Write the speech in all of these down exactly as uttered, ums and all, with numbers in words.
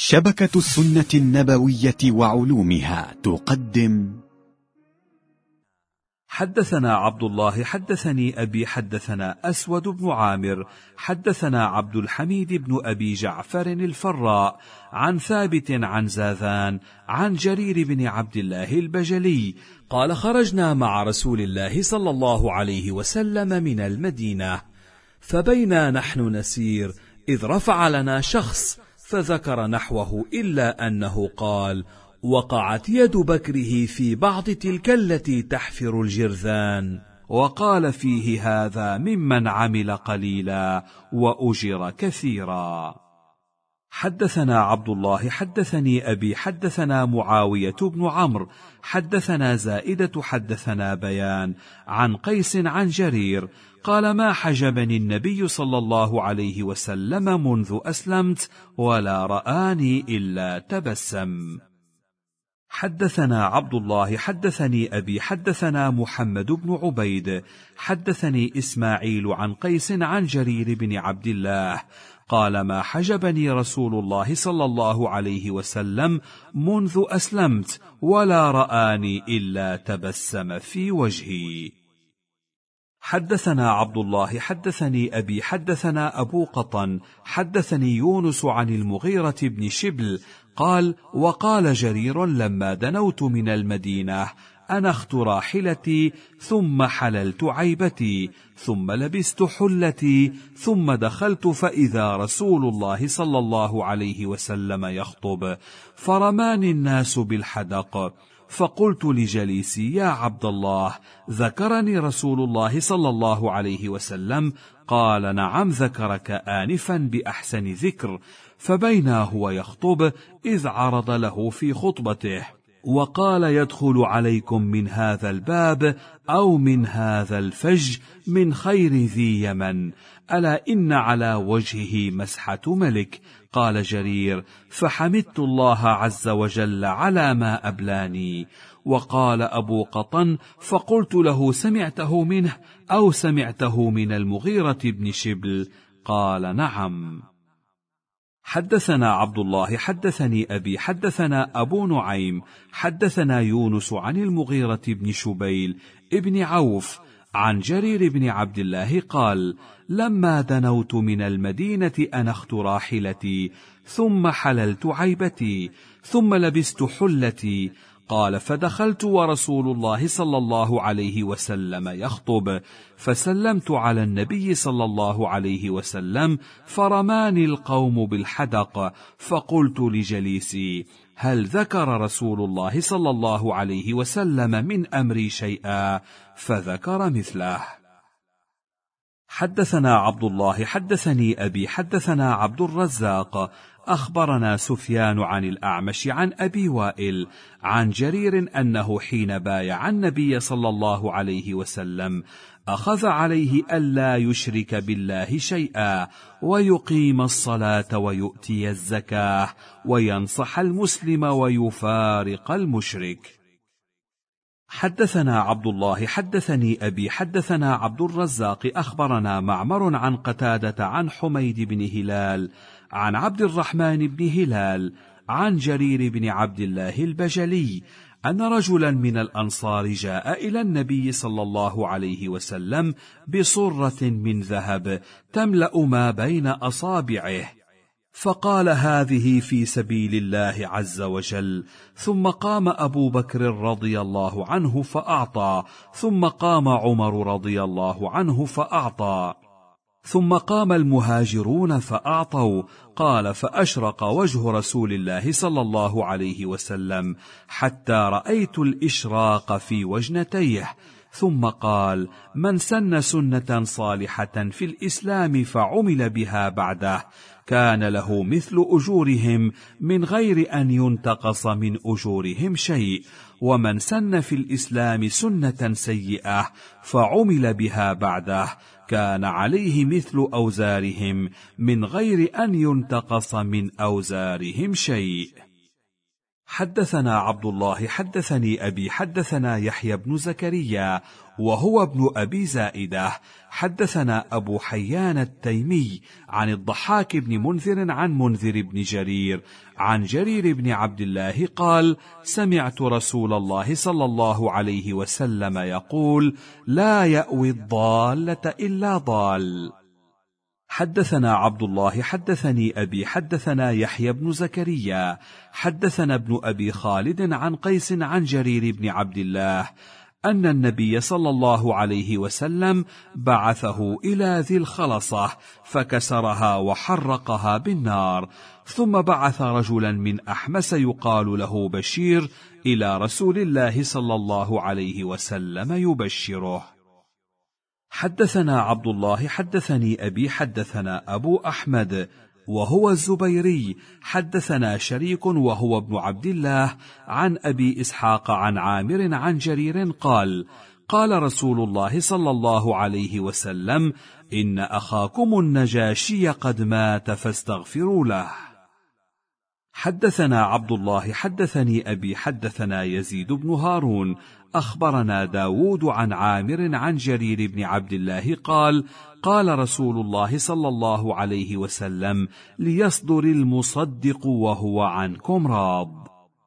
شبكة السنة النبوية وعلومها تقدم. حدثنا عبد الله حدثني أبي حدثنا أسود بن عامر حدثنا عبد الحميد بن أبي جعفر الفراء عن ثابت عن زاذان عن جرير بن عبد الله البجلي قال: خرجنا مع رسول الله صلى الله عليه وسلم من المدينة، فبينا نحن نسير إذ رفع لنا شخص فذكر نحوه، إلا أنه قال: وقعت يد بكره في بعض تلك التي تحفر الجرذان، وقال فيه: هذا ممن عمل قليلا وأجر كثيرا. حدثنا عبد الله حدثني أبي حدثنا معاوية بن عمرو حدثنا زائدة حدثنا بيان عن قيس عن جرير قال: ما حجبني النبي صلى الله عليه وسلم منذ أسلمت ولا رآني إلا تبسم. حدثنا عبد الله حدثني أبي حدثنا محمد بن عبيد حدثني إسماعيل عن قيس عن جرير بن عبد الله قال: ما حجبني رسول الله صلى الله عليه وسلم منذ أسلمت ولا رآني إلا تبسم في وجهي. حدثنا عبد الله حدثني أبي حدثنا أبو قطن حدثني يونس عن المغيرة بن شبل قال: وقال جرير: لما دنوت من المدينة أنخت راحلتي ثم حللت عيبتي ثم لبست حلتي ثم دخلت فإذا رسول الله صلى الله عليه وسلم يخطب، فرماني الناس بالحدق، فقلت لجليسي: يا عبد الله، ذكرني رسول الله صلى الله عليه وسلم؟ قال: نعم، ذكرك آنفا بأحسن ذكر. فبينا هو يخطب إذ عرض له في خطبته وقال: يدخل عليكم من هذا الباب أو من هذا الفج من خير ذي يمن، ألا إن على وجهه مسحة ملك. قال جرير: فحمدت الله عز وجل على ما أبلاني. وقال أبو قطن: فقلت له: سمعته منه أو سمعته من المغيرة بن شبل؟ قال: نعم. حدثنا عبد الله حدثني أبي حدثنا أبو نعيم حدثنا يونس عن المغيرة بن شبيل ابن عوف عن جرير بن عبد الله قال: لما دنوت من المدينة أنخت راحلتي ثم حللت عيبتي ثم لبست حلتي. قال: فدخلت ورسول الله صلى الله عليه وسلم يخطب، فسلمت على النبي صلى الله عليه وسلم، فرماني القوم بالحدق، فقلت لجليسي: هل ذكر رسول الله صلى الله عليه وسلم من أمري شيئا؟ فذكر مثله. حدثنا عبد الله حدثني أبي حدثنا عبد الرزاق أخبرنا سفيان عن الأعمش عن أبي وائل عن جرير أنه حين بايع النبي صلى الله عليه وسلم أخذ عليه ألا يشرك بالله شيئا ويقيم الصلاة ويؤتي الزكاة وينصح المسلم ويفارق المشرك. حدثنا عبد الله حدثني أبي حدثنا عبد الرزاق أخبرنا معمر عن قتادة عن حميد بن هلال عن عبد الرحمن بن هلال عن جرير بن عبد الله البجلي أن رجلا من الأنصار جاء إلى النبي صلى الله عليه وسلم بصرة من ذهب تملأ ما بين أصابعه، فقال: هذه في سبيل الله عز وجل. ثم قام أبو بكر رضي الله عنه فأعطى، ثم قام عمر رضي الله عنه فأعطى، ثم قام المهاجرون فأعطوا. قال: فأشرق وجه رسول الله صلى الله عليه وسلم حتى رأيت الإشراق في وجنتيه، ثم قال: من سن سنة صالحة في الإسلام فعمل بها بعده كان له مثل أجورهم من غير أن ينتقص من أجورهم شيء، ومن سن في الإسلام سنة سيئة فعمل بها بعده كان عليه مثل أوزارهم من غير أن ينتقص من أوزارهم شيء. حدثنا عبد الله حدثني أبي حدثنا يحيى بن زكريا وهو ابن أبي زائدة حدثنا أبو حيان التيمي عن الضحاك بن منذر عن منذر بن جرير عن جرير بن عبد الله قال: سمعت رسول الله صلى الله عليه وسلم يقول: لا يأوي الضالة إلا ضال. حدثنا عبد الله حدثني أبي حدثنا يحيى بن زكريا حدثنا ابن أبي خالد عن قيس عن جرير بن عبد الله أن النبي صلى الله عليه وسلم بعثه إلى ذي الخلصة فكسرها وحرقها بالنار، ثم بعث رجلا من أحمس يقال له بشير إلى رسول الله صلى الله عليه وسلم يبشره. حدثنا عبد الله حدثني أبي حدثنا أبو أحمد وهو الزبيري حدثنا شريك وهو ابن عبد الله عن أبي إسحاق عن عامر عن جرير قال: قال رسول الله صلى الله عليه وسلم: إن أخاكم النجاشي قد مات فاستغفروا له. حدثنا عبد الله حدثني أبي حدثنا يزيد بن هارون أخبرنا داود عن عامر عن جرير بن عبد الله قال: قال رسول الله صلى الله عليه وسلم: ليصدر المصدق وهو عنكم راض.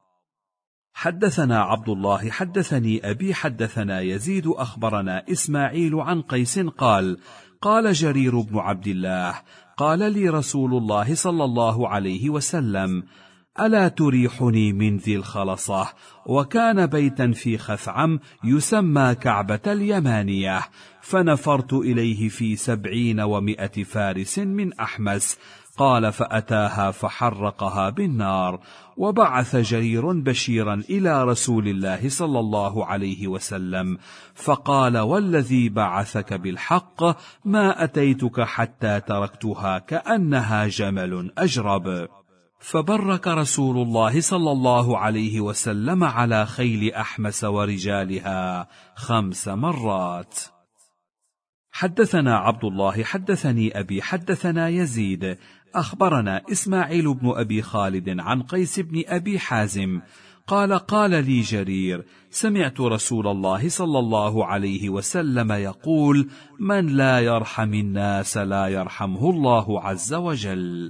حدثنا عبد الله حدثني أبي حدثنا يزيد أخبرنا إسماعيل عن قيس قال: قال جرير بن عبد الله: قال لي رسول الله صلى الله عليه وسلم: ألا تريحني من ذي الخلصة؟ وكان بيتا في خثعم يسمى كعبة اليمانية، فنفرت إليه في سبعين ومائة فارس من أحمس. قال: فأتاها فحرقها بالنار. وبعث جرير بشيرا إلى رسول الله صلى الله عليه وسلم فقال: والذي بعثك بالحق ما أتيتك حتى تركتها كأنها جمل أجرب. فبرك رسول الله صلى الله عليه وسلم على خيل أحمس ورجالها خمس مرات. حدثنا عبد الله حدثني أبي حدثنا يزيد أخبرنا إسماعيل بن أبي خالد عن قيس بن أبي حازم قال: قال لي جرير: سمعت رسول الله صلى الله عليه وسلم يقول: من لا يرحم الناس لا يرحمه الله عز وجل.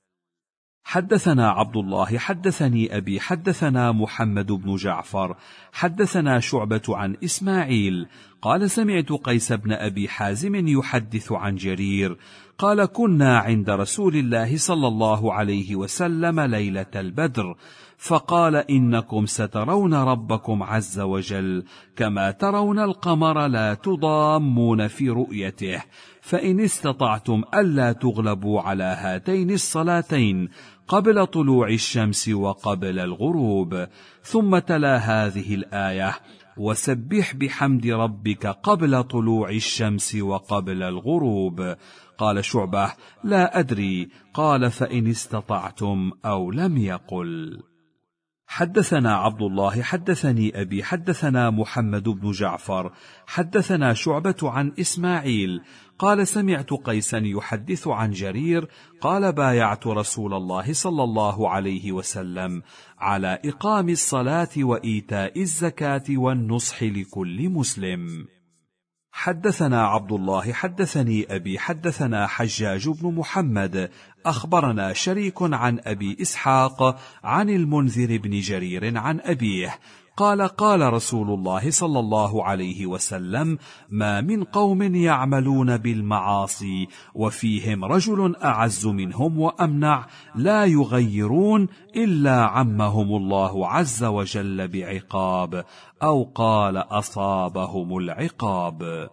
حدثنا عبد الله حدثني أبي حدثنا محمد بن جعفر حدثنا شعبة عن إسماعيل قال: سمعت قيس بن أبي حازم يحدث عن جرير قال: كنا عند رسول الله صلى الله عليه وسلم ليلة البدر، فقال: إنكم سترون ربكم عز وجل كما ترون القمر لا تضامون في رؤيته، فإن استطعتم ألا تغلبوا على هاتين الصلاتين قبل طلوع الشمس وقبل الغروب. ثم تلا هذه الآية: وسبح بحمد ربك قبل طلوع الشمس وقبل الغروب. قال شعبة: لا أدري. قال: فإن استطعتم أو لم يقل. حدثنا عبد الله حدثني أبي حدثنا محمد بن جعفر حدثنا شعبة عن إسماعيل قال: سمعت قيسا يحدث عن جرير قال: بايعت رسول الله صلى الله عليه وسلم على إقام الصلاة وإيتاء الزكاة والنصح لكل مسلم. حدثنا عبد الله حدثني أبي حدثنا حجاج بن محمد أخبرنا شريك عن أبي إسحاق عن المنذر بن جرير عن أبيه قال: قال رسول الله صلى الله عليه وسلم: ما من قوم يعملون بالمعاصي وفيهم رجل أعز منهم وأمنع لا يغيرون إلا عمهم الله عز وجل بعقاب، أو قال: أصابهم العقاب.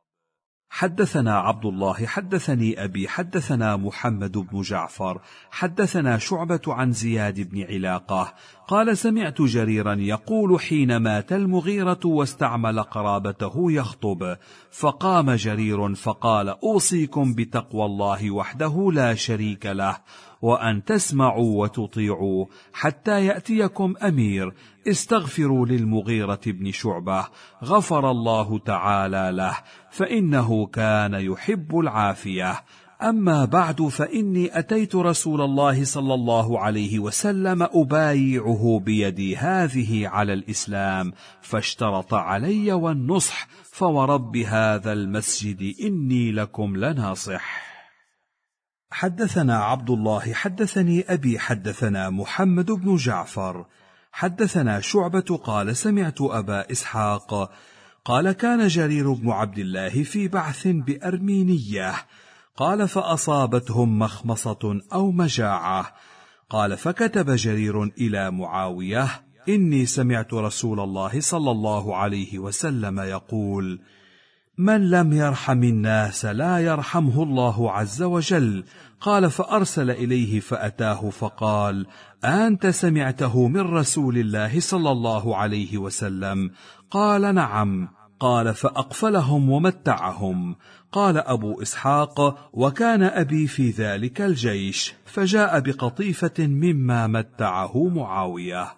حدثنا عبد الله حدثني أبي حدثنا محمد بن جعفر حدثنا شعبة عن زياد بن علاقة قال: سمعت جريرا يقول حين مات المغيرة واستعمل قرابته يخطب، فقام جرير فقال: أوصيكم بتقوى الله وحده لا شريك له، وأن تسمعوا وتطيعوا حتى يأتيكم أمير، استغفروا للمغيرة بن شعبة غفر الله تعالى له، فإنه كان يحب العافية. أما بعد، فإني أتيت رسول الله صلى الله عليه وسلم أبايعه بيدي هذه على الإسلام، فاشترط علي والنصح، فورب هذا المسجد إني لكم لناصح. حدثنا عبد الله حدثني أبي حدثنا محمد بن جعفر حدثنا شعبة قال سمعت أبا إسحاق قال كان جرير بن عبد الله في بعث بأرمينية، قال فأصابتهم مخمصة أو مجاعة، قال فكتب جرير إلى معاوية: إني سمعت رسول الله صلى الله عليه وسلم يقول: من لم يرحم الناس لا يرحمه الله عز وجل. قال فأرسل إليه فأتاه فقال: أنت سمعته من رسول الله صلى الله عليه وسلم؟ قال: نعم. قال فأقفلهم ومتعهم. قال أبو إسحاق: وكان أبي في ذلك الجيش، فجاء بقطيفة مما متعه معاوية.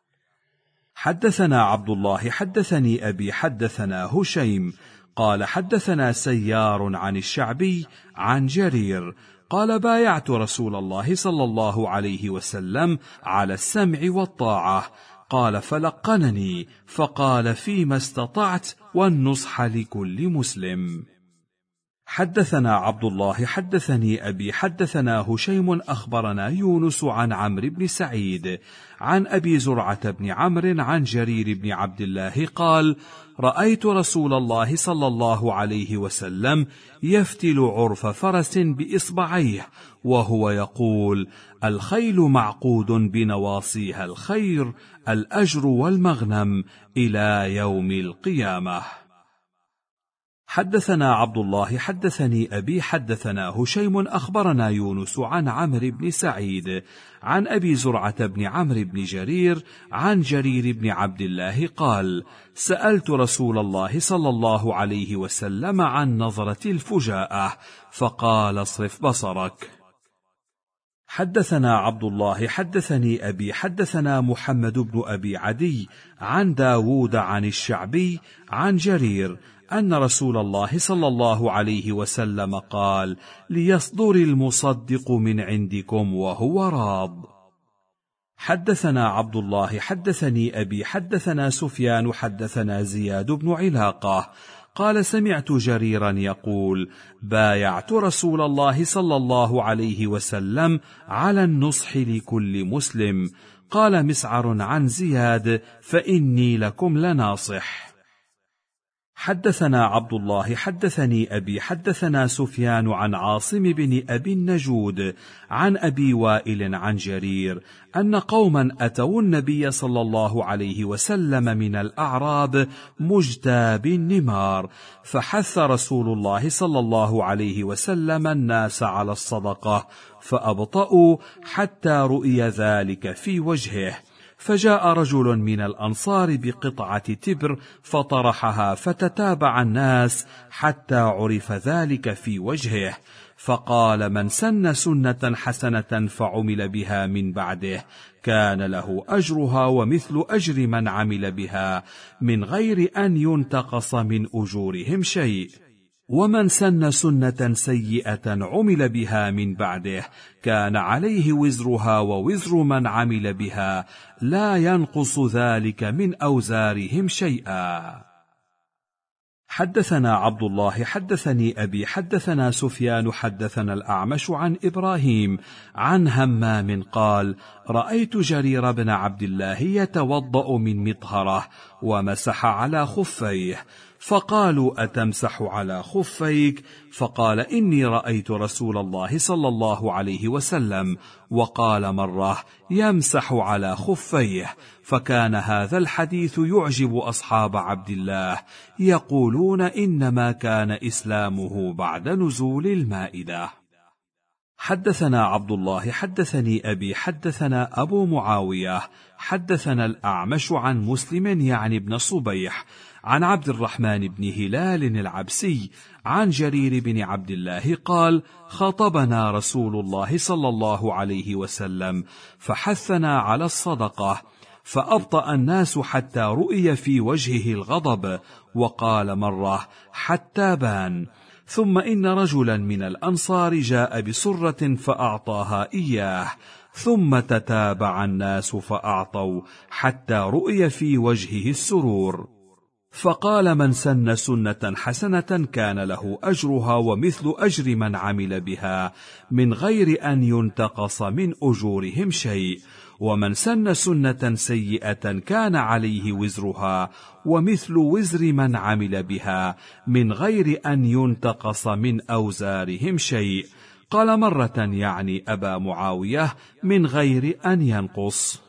حدثنا عبد الله حدثني أبي حدثنا هشيم قال حدثنا سيار عن الشعبي عن جرير قال: بايعت رسول الله صلى الله عليه وسلم على السمع والطاعة. قال فلقنني فقال: فيما استطعت والنصح لكل مسلم. حدثنا عبد الله حدثني أبي حدثنا هشيم أخبرنا يونس عن عمرو بن سعيد عن أبي زرعة بن عمرو عن جرير بن عبد الله قال: رأيت رسول الله صلى الله عليه وسلم يفتل عرف فرس بإصبعيه وهو يقول: الخيل معقود بنواصيها الخير، الأجر والمغنم إلى يوم القيامة. حدثنا عبد الله حدثني أبي حدثنا هشيم أخبرنا يونس عن عمرو بن سعيد عن أبي زرعة بن عمرو بن جرير عن جرير بن عبد الله قال: سألت رسول الله صلى الله عليه وسلم عن نظرة الفجاءة فقال: اصرف بصرك. حدثنا عبد الله حدثني أبي حدثنا محمد بن أبي عدي عن داود عن الشعبي عن جرير أن رسول الله صلى الله عليه وسلم قال: ليصدر المصدق من عندكم وهو راض. حدثنا عبد الله حدثني أبي حدثنا سفيان حدثنا زياد بن علاقة قال: سمعت جريرا يقول: بايعت رسول الله صلى الله عليه وسلم على النصح لكل مسلم. قال مسعر عن زياد: فإني لكم لناصح. حدثنا عبد الله حدثني أبي حدثنا سفيان عن عاصم بن أبي النجود عن أبي وائل عن جرير أن قوما أتوا النبي صلى الله عليه وسلم من الأعراب مجتاب النمار، فحث رسول الله صلى الله عليه وسلم الناس على الصدقة، فأبطأوا حتى رؤي ذلك في وجهه، فجاء رجل من الأنصار بقطعة تبر فطرحها، فتتابع الناس حتى عرف ذلك في وجهه، فقال: من سن سنة حسنة فعمل بها من بعده كان له أجرها ومثل أجر من عمل بها من غير أن ينتقص من أجورهم شيء، ومن سن سنة سيئة عمل بها من بعده كان عليه وزرها ووزر من عمل بها لا ينقص ذلك من أوزارهم شيئا. حدثنا عبد الله حدثني أبي حدثنا سفيان حدثنا الأعمش عن إبراهيم عن همام قال: رأيت جرير بن عبد الله يتوضأ من مطهرة ومسح على خفيه، فقالوا: أتمسح على خفيك؟ فقال: إني رأيت رسول الله صلى الله عليه وسلم وقال مرة: يمسح على خفيه. فكان هذا الحديث يعجب أصحاب عبد الله، يقولون إنما كان إسلامه بعد نزول المائدة. حدثنا عبد الله حدثني أبي حدثنا أبو معاوية حدثنا الأعمش عن مسلم يعني ابن صبيح عن عبد الرحمن بن هلال العبسي عن جرير بن عبد الله قال: خطبنا رسول الله صلى الله عليه وسلم فحثنا على الصدقة، فأبطأ الناس حتى رؤي في وجهه الغضب، وقال مرة: حتى بان. ثم إن رجلا من الأنصار جاء بصرة فأعطاها إياه، ثم تتابع الناس فأعطوا حتى رؤي في وجهه السرور. فقال: من سن سنة حسنة كان له أجرها ومثل أجر من عمل بها من غير أن ينتقص من أجورهم شيء، ومن سن سنة سيئة كان عليه وزرها ومثل وزر من عمل بها من غير أن ينتقص من أوزارهم شيء. قال مرة يعني أبا معاوية من غير أن ينقص.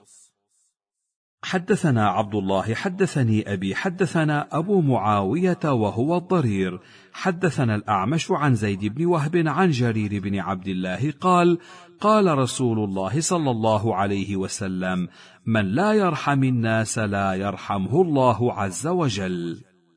حدثنا عبد الله حدثني أبي حدثنا أبو معاوية وهو الضرير حدثنا الأعمش عن زيد بن وهب عن جرير بن عبد الله قال: قال رسول الله صلى الله عليه وسلم: من لا يرحم الناس لا يرحمه الله عز وجل.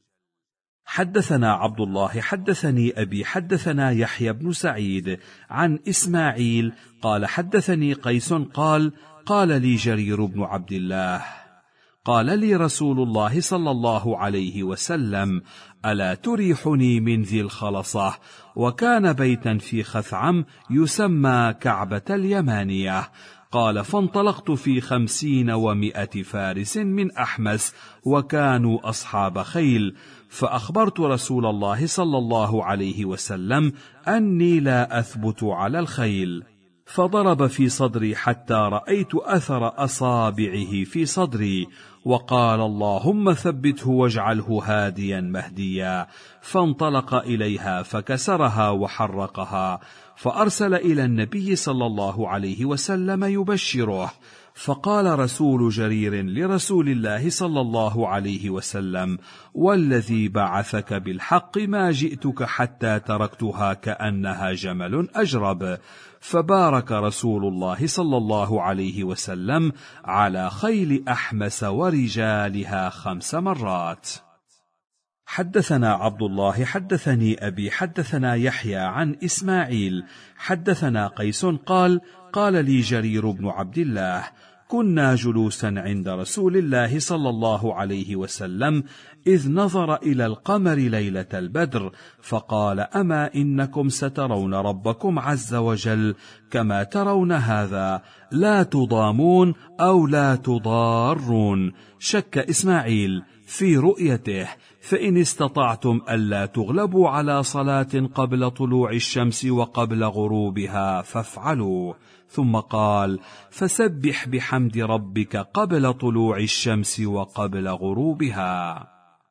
حدثنا عبد الله حدثني أبي حدثنا يحيى بن سعيد عن إسماعيل قال: حدثني قيس قال: قال لي جرير بن عبد الله: قال لي رسول الله صلى الله عليه وسلم: ألا تريحني من ذي الخلصة؟ وكان بيتا في خثعم يسمى كعبة اليمانية. قال: فانطلقت في خمسين ومائة فارس من أحمس وكانوا أصحاب خيل، فأخبرت رسول الله صلى الله عليه وسلم أني لا أثبت على الخيل، فضرب في صدري حتى رأيت أثر أصابعه في صدري، وقال: اللهم ثبته واجعله هاديا مهديا. فانطلق إليها فكسرها وحرقها، فأرسل إلى النبي صلى الله عليه وسلم يبشره، فقال رسول جرير لرسول الله صلى الله عليه وسلم: والذي بعثك بالحق ما جئتك حتى تركتها كأنها جمل أجرب. فبارك رسول الله صلى الله عليه وسلم على خيل أحمس ورجالها خمس مرات. حدثنا عبد الله حدثني أبي حدثنا يحيى عن إسماعيل حدثنا قيس قال: قال لي جرير بن عبد الله: كنا جلوسا عند رسول الله صلى الله عليه وسلم إذ نظر إلى القمر ليلة البدر، فقال: أما إنكم سترون ربكم عز وجل كما ترون هذا، لا تضامون أو لا تضارون. شك إسماعيل في رؤيته، فإن استطعتم ألا تغلبوا على صلاة قبل طلوع الشمس وقبل غروبها فافعلوا. ثم قال: فسبح بحمد ربك قبل طلوع الشمس وقبل غروبها.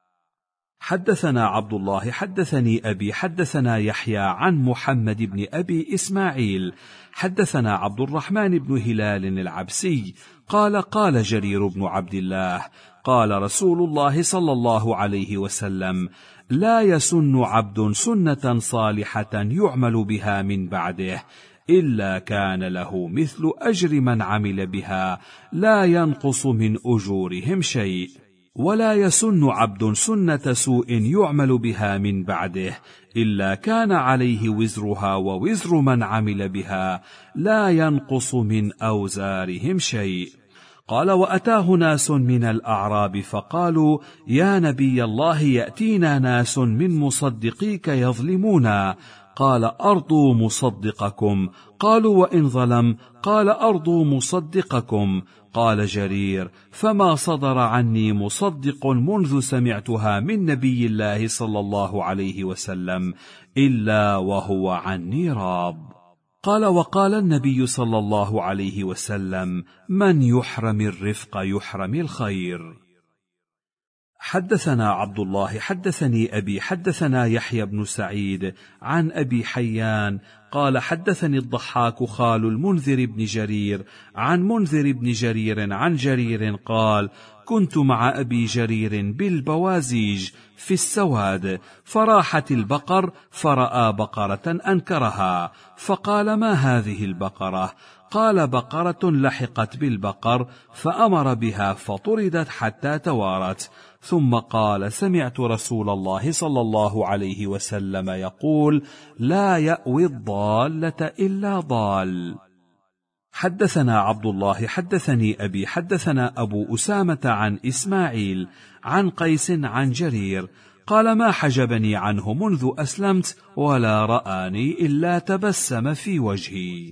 حدثنا عبد الله حدثني أبي حدثنا يحيى عن محمد بن أبي إسماعيل حدثنا عبد الرحمن بن هلال العبسي قال: قال جرير بن عبد الله: قال رسول الله صلى الله عليه وسلم: لا يسن عبد سنة صالحة يعمل بها من بعده إلا كان له مثل أجر من عمل بها لا ينقص من أجورهم شيء، ولا يسن عبد سنة سوء يعمل بها من بعده إلا كان عليه وزرها ووزر من عمل بها لا ينقص من أوزارهم شيء. قال: وأتاه ناس من الأعراب فقالوا: يا نبي الله، يأتينا ناس من مصدقيك يظلمونا. قال: أرضوا مصدقكم. قالوا: وإن ظلم؟ قال: أرضوا مصدقكم. قال جرير: فما صدر عني مصدق منذ سمعتها من نبي الله صلى الله عليه وسلم إلا وهو عني راض. قال: وقال النبي صلى الله عليه وسلم: من يحرم الرفق يحرم الخير. حدثنا عبد الله حدثني أبي حدثنا يحيى بن سعيد عن أبي حيان قال: حدثني الضحاك خال المنذر بن جرير عن منذر بن جرير عن جرير قال: كنت مع أبي جرير بالبوازيج في السواد، فراحت البقر فرأى بقرة أنكرها، فقال: ما هذه البقرة؟ قال: بقرة لحقت بالبقر، فأمر بها فطردت حتى توارت. ثم قال: سمعت رسول الله صلى الله عليه وسلم يقول: لا يأوي الضالة إلا ضال. حدثنا عبد الله حدثني أبي حدثنا أبو أسامة عن إسماعيل عن قيس عن جرير قال: ما حجبني عنه منذ أسلمت، ولا رآني إلا تبسم في وجهي.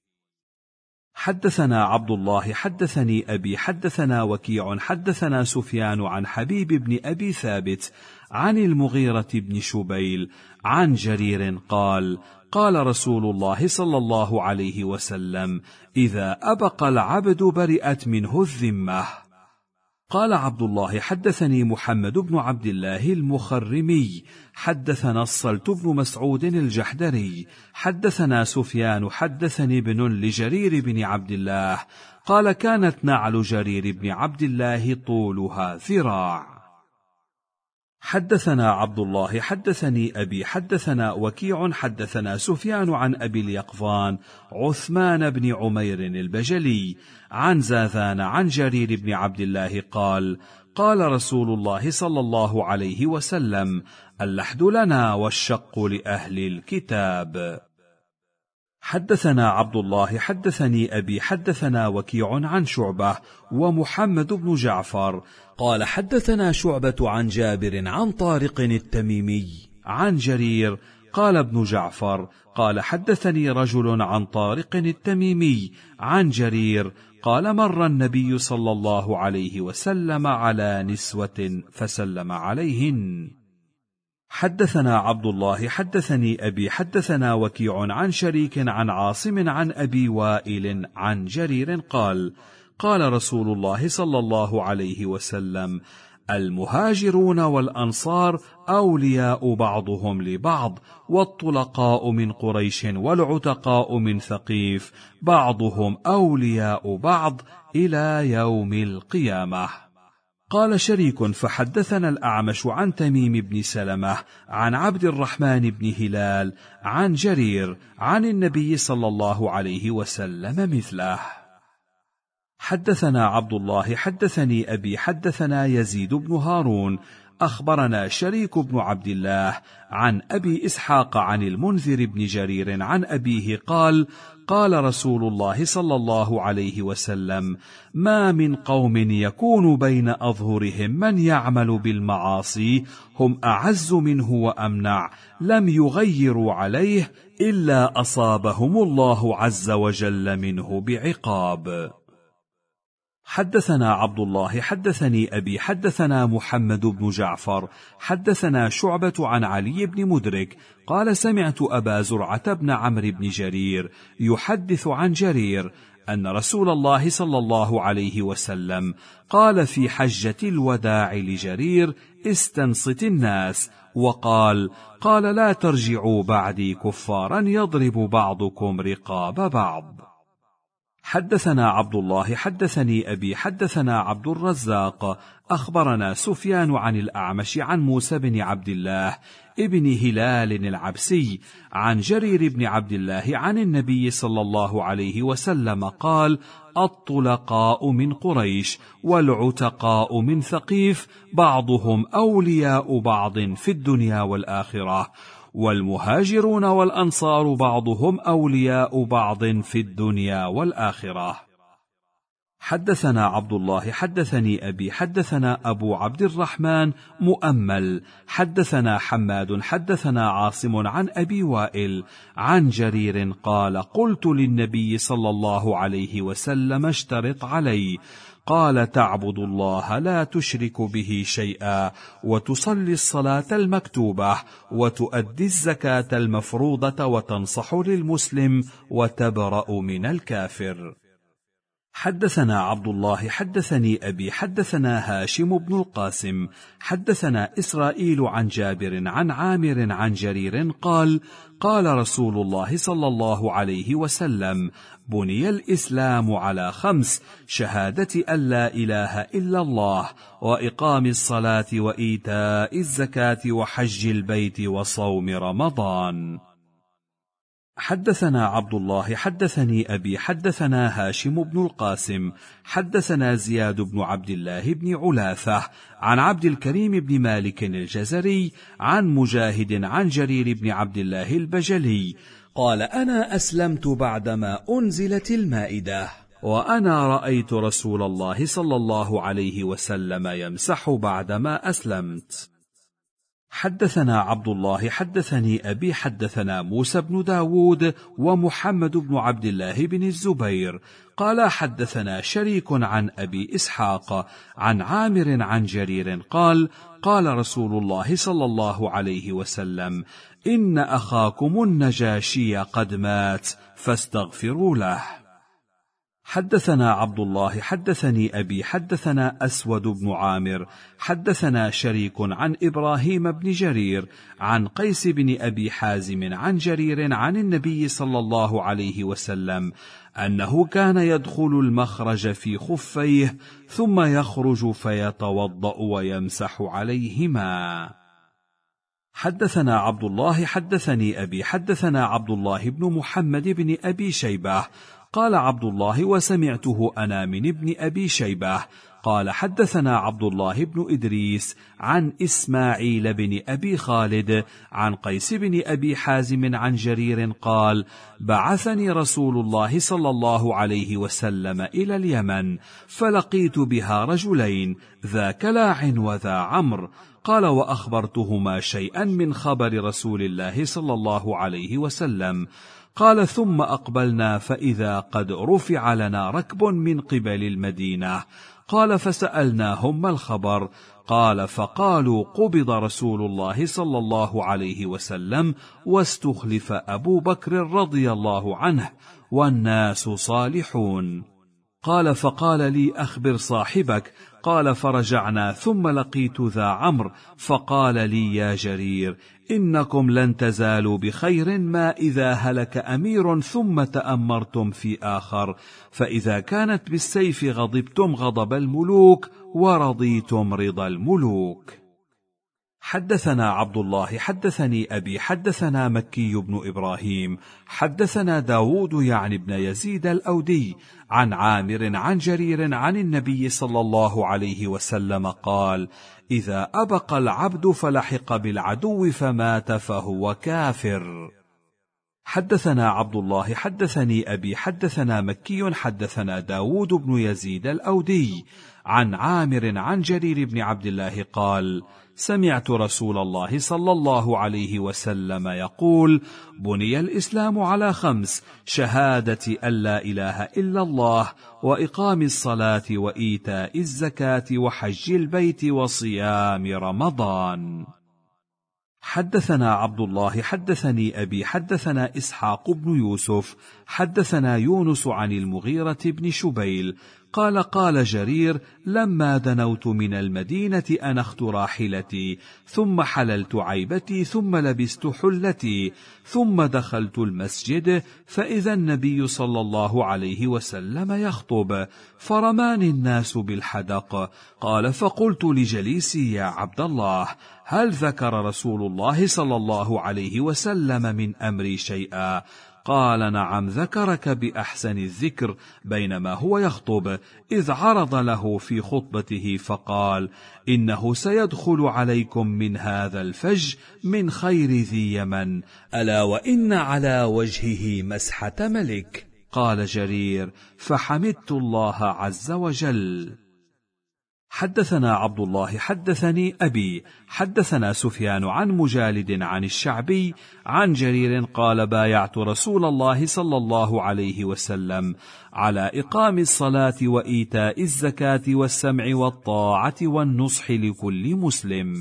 حدثنا عبد الله حدثني أبي حدثنا وكيع حدثنا سفيان عن حبيب بن أبي ثابت عن المغيرة بن شبيل عن جرير قال: قال رسول الله صلى الله عليه وسلم: إذا أبق العبد برئت منه الذمة. قال عبد الله حدثني محمد بن عبد الله المخرمي حدثنا الصلت بن مسعود الجحدري حدثنا سفيان حدثني ابن لجرير بن عبد الله قال: كانت نعل جرير بن عبد الله طولها ذراع. حدثنا عبد الله حدثني أبي حدثنا وكيع حدثنا سفيان عن أبي اليقظان عثمان بن عمير البجلي عن زاذان عن جرير بن عبد الله قال: قال رسول الله صلى الله عليه وسلم: اللحد لنا والشق لأهل الكتاب. حدثنا عبد الله حدثني أبي حدثنا وكيع عن شعبة ومحمد بن جعفر قال: حدثنا شعبة عن جابر عن طارق التميمي عن جرير قال ابن جعفر قال: حدثني رجل عن طارق التميمي عن جرير قال: مر النبي صلى الله عليه وسلم على نسوة فسلم عليهن. حدثنا عبد الله حدثني أبي حدثنا وكيع عن شريك عن عاصم عن أبي وائل عن جرير قال: قال رسول الله صلى الله عليه وسلم: المهاجرون والأنصار أولياء بعضهم لبعض، والطلقاء من قريش والعتقاء من ثقيف بعضهم أولياء بعض إلى يوم القيامة. قال شريك: فحدثنا الأعمش عن تميم بن سلمة عن عبد الرحمن بن هلال عن جرير عن النبي صلى الله عليه وسلم مثله. حدثنا عبد الله حدثني أبي حدثنا يزيد بن هارون أخبرنا شريك بن عبد الله عن أبي إسحاق عن المنذر بن جرير عن أبيه قال: قال رسول الله صلى الله عليه وسلم: ما من قوم يكون بين أظهرهم من يعمل بالمعاصي هم أعز منه وأمنع لم يغيروا عليه إلا أصابهم الله عز وجل منه بعقاب. حدثنا عبد الله حدثني أبي حدثنا محمد بن جعفر حدثنا شعبة عن علي بن مدرك قال: سمعت أبا زرعة بن عمرو بن جرير يحدث عن جرير أن رسول الله صلى الله عليه وسلم قال في حجة الوداع لجرير: استنصت الناس، وقال: قال: لا ترجعوا بعدي كفارا يضرب بعضكم رقاب بعض. حدثنا عبد الله حدثني أبي حدثنا عبد الرزاق أخبرنا سفيان عن الأعمش عن موسى بن عبد الله ابن هلال العبسي عن جرير بن عبد الله عن النبي صلى الله عليه وسلم قال: الطلقاء من قريش والعتقاء من ثقيف بعضهم أولياء بعض في الدنيا والآخرة، والمهاجرون والأنصار بعضهم أولياء بعض في الدنيا والآخرة. حدثنا عبد الله حدثني أبي حدثنا أبو عبد الرحمن مؤمل حدثنا حماد حدثنا عاصم عن أبي وائل عن جرير قال: قلت للنبي صلى الله عليه وسلم: اشترط علي. قال: تعبد الله لا تشرك به شيئا، وتصلي الصلاة المكتوبة، وتؤدي الزكاة المفروضة، وتنصح للمسلم، وتبرأ من الكافر. حدثنا عبد الله حدثني أبي حدثنا هاشم بن القاسم حدثنا إسرائيل عن جابر عن عامر عن جرير قال: قال رسول الله صلى الله عليه وسلم: بني الإسلام على خمس: شهادة أن لا إله إلا الله، وإقام الصلاة، وإيتاء الزكاة، وحج البيت، وصوم رمضان. حدثنا عبد الله حدثني أبي حدثنا هاشم بن القاسم حدثنا زياد بن عبد الله بن علاثة عن عبد الكريم بن مالك الجزري عن مجاهد عن جرير بن عبد الله البجلي قال: أنا أسلمت بعدما أنزلت المائدة، وأنا رأيت رسول الله صلى الله عليه وسلم يمسح بعدما أسلمت. حدثنا عبد الله حدثني أبي حدثنا موسى بن داود ومحمد بن عبد الله بن الزبير قال حدثنا شريك عن أبي إسحاق عن عامر عن جرير قال قال رسول الله صلى الله عليه وسلم: إن أخاكم النجاشي قد مات فاستغفروا له. حدثنا عبد الله حدثني أبي حدثنا أسود بن عامر حدثنا شريك عن إبراهيم بن جرير عن قيس بن أبي حازم عن جرير عن النبي صلى الله عليه وسلم أنه كان يدخل المخرج في خفيه ثم يخرج فيتوضأ ويمسح عليهما. حدثنا عبد الله حدثني أبي حدثنا عبد الله بن محمد بن أبي شيبة قال عبد الله وسمعته أنا من ابن أبي شيبة قال حدثنا عبد الله بن إدريس عن إسماعيل بن أبي خالد عن قيس بن أبي حازم عن جرير قال: بعثني رسول الله صلى الله عليه وسلم إلى اليمن فلقيت بها رجلين ذا كلاع وذا عمرو. قال: وأخبرتهما شيئا من خبر رسول الله صلى الله عليه وسلم. قال: ثم أقبلنا فإذا قد رفع لنا ركب من قبل المدينة. قال: فسألناهم ما الخبر؟ قال: فقالوا: قبض رسول الله صلى الله عليه وسلم واستخلف أبو بكر رضي الله عنه والناس صالحون. قال: فقال لي: أخبر صاحبك. قال: فرجعنا ثم لقيت ذا عمرو فقال لي: يا جرير، إنكم لن تزالوا بخير ما إذا هلك أمير ثم تأمرتم في آخر، فإذا كانت بالسيف غضبتم غضب الملوك ورضيتم رضا الملوك. حدثنا عبد الله حدثني أبي حدثنا مكي بن إبراهيم حدثنا داود يعني بن يزيد الأودي عن عامر عن جرير عن النبي صلى الله عليه وسلم قال: إذا أبق العبد فلحق بالعدو فمات فهو كافر. حدثنا عبد الله حدثني أبي حدثنا مكي حدثنا داود بن يزيد الأودي عن عامر عن جرير بن عبد الله قال: سمعت رسول الله صلى الله عليه وسلم يقول: بني الإسلام على خمس: شهادة أن لا إله إلا الله، وإقام الصلاة، وإيتاء الزكاة، وحج البيت، وصيام رمضان. حدثنا عبد الله حدثني أبي حدثنا إسحاق بن يوسف حدثنا يونس عن المغيرة بن شبيل قال: قال جرير: لما دنوت من المدينة أنخت راحلتي ثم حللت عيبتي ثم لبست حلتي ثم دخلت المسجد فإذا النبي صلى الله عليه وسلم يخطب فرماني الناس بالحدق. قال: فقلت لجليسي: يا عبد الله، هل ذكر رسول الله صلى الله عليه وسلم من أمري شيئا؟ قال: نعم، ذكرك بأحسن الذكر بينما هو يخطب، إذ عرض له في خطبته فقال: إنه سيدخل عليكم من هذا الفج من خير ذي يمن، ألا وإن على وجهه مسحة ملك. قال جرير: فحمدت الله عز وجل. حدثنا عبد الله حدثني أبي حدثنا سفيان عن مجالد عن الشعبي عن جرير قال: بايعت رسول الله صلى الله عليه وسلم على إقام الصلاة وإيتاء الزكاة والسمع والطاعة والنصح لكل مسلم.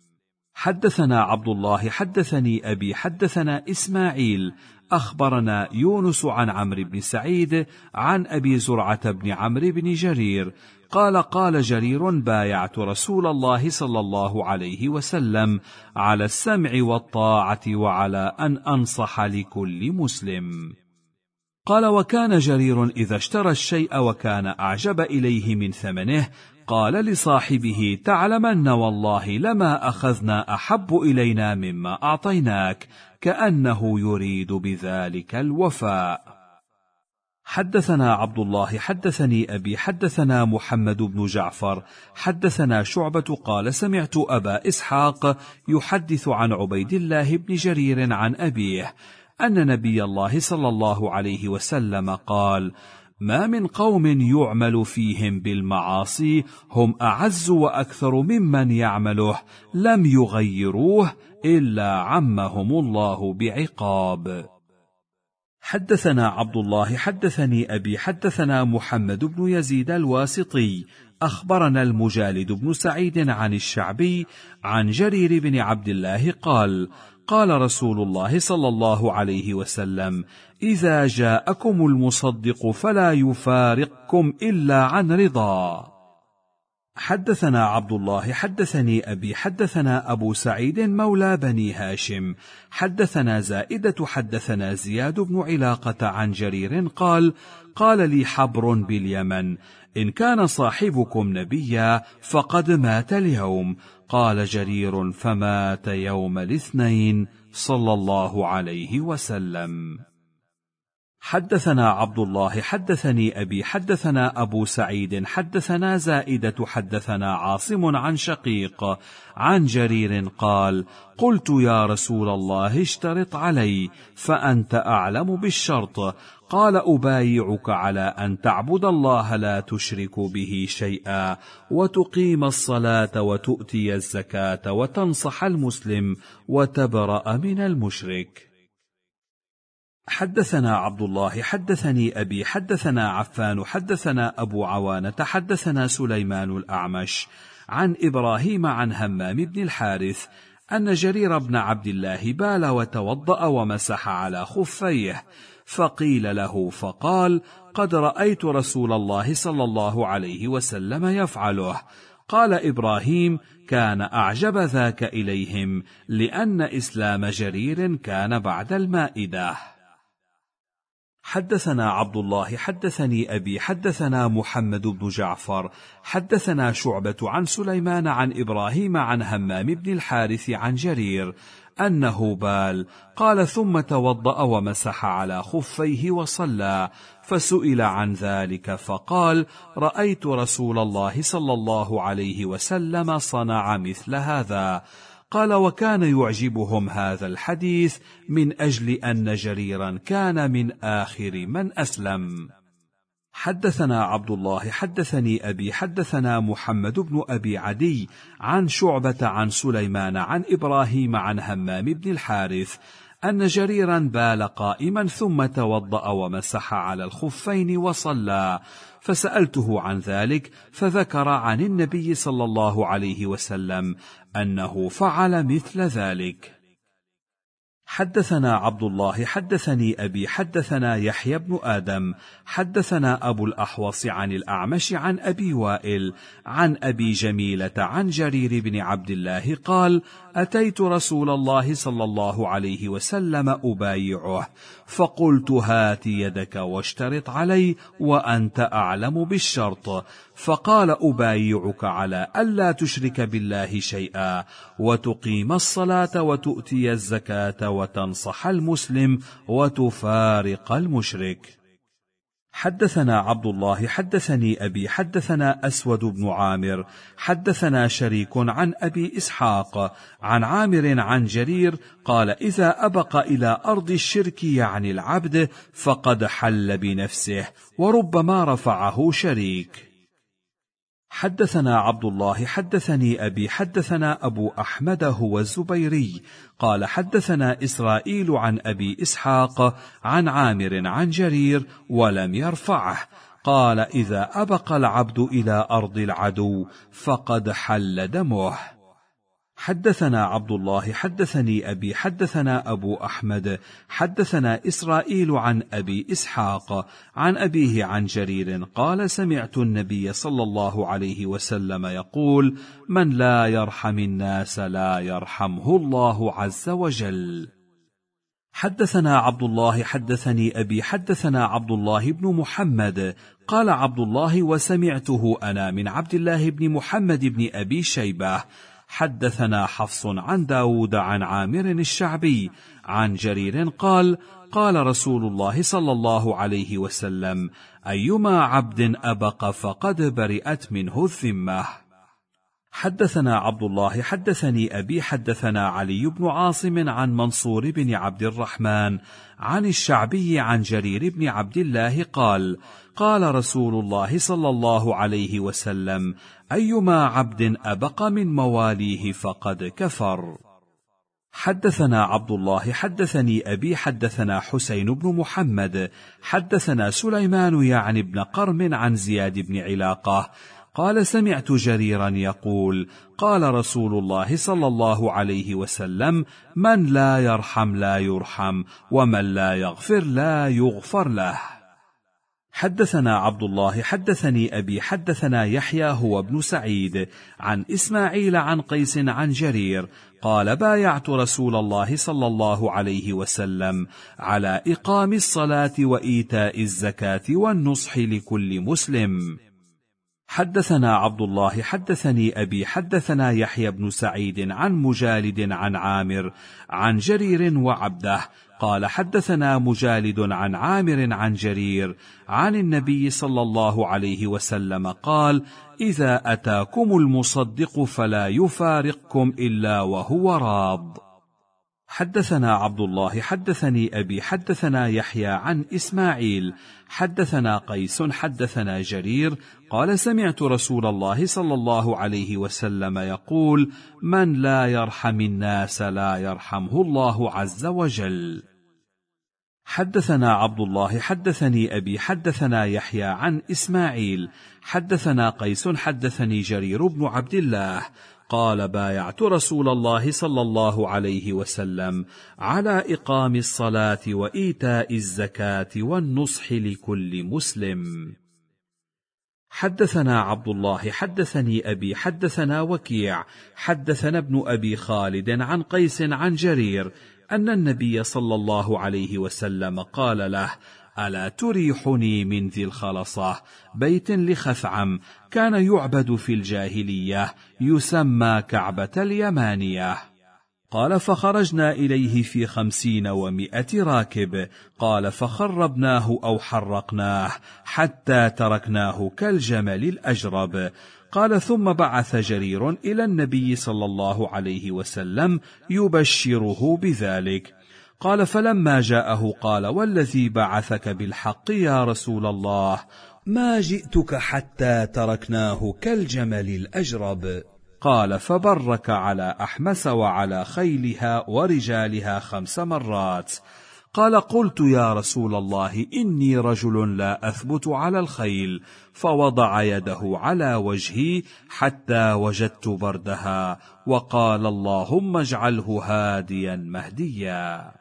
حدثنا عبد الله حدثني أبي حدثنا إسماعيل أخبرنا يونس عن عمرو بن سعيد عن أبي زرعة بن عمرو بن جرير قال: قال جرير: بايعت رسول الله صلى الله عليه وسلم على السمع والطاعة وعلى أن أنصح لكل مسلم. قال: وكان جرير إذا اشترى الشيء وكان أعجب إليه من ثمنه قال لصاحبه: تعلمن والله لما أخذنا أحب إلينا مما أعطيناك، كأنه يريد بذلك الوفاء. حدثنا عبد الله حدثني أبي حدثنا محمد بن جعفر حدثنا شعبة قال: سمعت أبا إسحاق يحدث عن عبيد الله بن جرير عن أبيه أن نبي الله صلى الله عليه وسلم قال: ما من قوم يعمل فيهم بالمعاصي هم أعز وأكثر ممن يعمله لم يغيروه إلا عمهم الله بعقاب. حدثنا عبد الله حدثني أبي حدثنا محمد بن يزيد الواسطي أخبرنا المجالد بن سعيد عن الشعبي عن جرير بن عبد الله قال: قال رسول الله صلى الله عليه وسلم: إذا جاءكم المصدق فلا يفارقكم إلا عن رضا. حدثنا عبد الله حدثني أبي حدثنا أبو سعيد مولى بني هاشم حدثنا زائدة حدثنا زياد بن علاقة عن جرير قال: قال لي حبر باليمن: إن كان صاحبكم نبيا فقد مات اليوم. قال جرير: فمات يوم الاثنين صلى الله عليه وسلم. حدثنا عبد الله حدثني أبي حدثنا أبو سعيد حدثنا زائدة حدثنا عاصم عن شقيق عن جرير قال: قلت يا رسول الله اشترط علي، فأنت أعلم بالشرط. قال: أبايعك على أن تعبد الله لا تشرك به شيئا، وتقيم الصلاة وتؤتي الزكاة وتنصح المسلم وتبرأ من المشرك. حدثنا عبد الله حدثني أبي حدثنا عفان حدثنا أبو عوانة حدثنا سليمان الأعمش عن إبراهيم عن همام بن الحارث أن جرير بن عبد الله بال وتوضأ ومسح على خفيه، فقيل له فقال: قد رأيت رسول الله صلى الله عليه وسلم يفعله. قال إبراهيم: كان أعجب ذاك إليهم، لأن إسلام جرير كان بعد المائدة. حدثنا عبد الله حدثني أبي حدثنا محمد بن جعفر حدثنا شعبة عن سليمان عن إبراهيم عن همام بن الحارث عن جرير أنه بال. قال: ثم توضأ ومسح على خفيه وصلى، فسئل عن ذلك فقال: رأيت رسول الله صلى الله عليه وسلم صنع مثل هذا. قال: وكان يعجبهم هذا الحديث من أجل أن جريرا كان من آخر من أسلم. حدثنا عبد الله حدثني أبي حدثنا محمد بن أبي عدي عن شعبة عن سليمان عن إبراهيم عن همام بن الحارث أن جريرا بال قائما ثم توضأ ومسح على الخفين وصلى، فسألته عن ذلك فذكر عن النبي صلى الله عليه وسلم أنه فعل مثل ذلك. حدثنا عبد الله حدثني أبي حدثنا يحيى بن آدم حدثنا أبو الأحوص عن الأعمش عن أبي وائل عن أبي جميلة عن جرير بن عبد الله قال: أتيت رسول الله صلى الله عليه وسلم أبايعه، فقلت: هات يدك واشترط علي وأنت أعلم بالشرط. فقال: أبايعك على ألا تشرك بالله شيئا، وتقيم الصلاة وتؤتي الزكاة وتنصح المسلم وتفارق المشرك. حدثنا عبد الله حدثني أبي حدثنا أسود بن عامر حدثنا شريك عن أبي إسحاق عن عامر عن جرير قال: إذا أبق إلى أرض الشرك يعني العبد فقد حل بنفسه، وربما رفعه شريك. حدثنا عبد الله حدثني أبي حدثنا أبو أحمد هو الزبيري قال: حدثنا إسرائيل عن أبي إسحاق عن عامر عن جرير ولم يرفعه، قال: إذا أبق العبد إلى أرض العدو فقد حل دمه. حدثنا عبد الله حدثني أبي حدثنا أبو أحمد حدثنا إسرائيل عن أبي إسحاق عن أبيه عن جرير قال: سمعت النبي صلى الله عليه وسلم يقول: من لا يرحم الناس لا يرحمه الله عز وجل. حدثنا عبد الله حدثني أبي حدثنا عبد الله بن محمد قال عبد الله: وسمعته أنا من عبد الله بن محمد بن أبي شيبة. حدثنا حفص عن داود عن عامر الشعبي عن جرير قال: قال رسول الله صلى الله عليه وسلم: أيما عبد أبق فقد برئت منه الذمة. حدثنا عبد الله حدثني أبي حدثنا علي بن عاصم عن منصور بن عبد الرحمن عن الشعبي عن جرير بن عبد الله قال قال رسول الله صلى الله عليه وسلم أيما عبد أبق من مواليه فقد كفر. حدثنا عبد الله حدثني أبي حدثنا حسين بن محمد حدثنا سليمان يعني بن قرم عن زياد بن علاقة قال سمعت جريرا يقول قال رسول الله صلى الله عليه وسلم من لا يرحم لا يرحم ومن لا يغفر لا يغفر له. حدثنا عبد الله حدثني أبي حدثنا يحيى هو ابن سعيد عن إسماعيل عن قيس عن جرير قال بايعت رسول الله صلى الله عليه وسلم على إقام الصلاة وإيتاء الزكاة والنصح لكل مسلم. حدثنا عبد الله حدثني أبي حدثنا يحيى بن سعيد عن مجالد عن عامر عن جرير وعبده قال حدثنا مجالد عن عامر عن جرير عن النبي صلى الله عليه وسلم قال إذا أتاكم المصدق فلا يفارقكم إلا وهو راض. حدثنا عبد الله حدثني أبي حدثنا يحيى عن إسماعيل حدثنا قيس حدثنا جرير قال سمعت رسول الله صلى الله عليه وسلم يقول من لا يرحم الناس لا يرحمه الله عز وجل. حدثنا عبد الله حدثني أبي حدثنا يحيى عن إسماعيل حدثنا قيس حدثني جرير بن عبد الله قال بايعت رسول الله صلى الله عليه وسلم على إقام الصلاة وإيتاء الزكاة والنصح لكل مسلم. حدثنا عبد الله حدثني أبي حدثنا وكيع حدثنا ابن أبي خالد عن قيس عن جرير أن النبي صلى الله عليه وسلم قال له ألا تريحني من ذي الخلصة بيت لخثعم كان يعبد في الجاهلية يسمى كعبة اليمانية. قال فخرجنا إليه في خمسين ومائة راكب قال فخربناه أو حرقناه حتى تركناه كالجمل الأجرب. قال ثم بعث جرير إلى النبي صلى الله عليه وسلم يبشره بذلك. قال فلما جاءه قال والذي بعثك بالحق يا رسول الله ما جئتك حتى تركناه كالجمل الأجرب. قال فبرك على أحمس وعلى خيلها ورجالها خمس مرات. قال قلت يا رسول الله إني رجل لا أثبت على الخيل فوضع يده على وجهي حتى وجدت بردها وقال اللهم اجعله هاديا مهديا.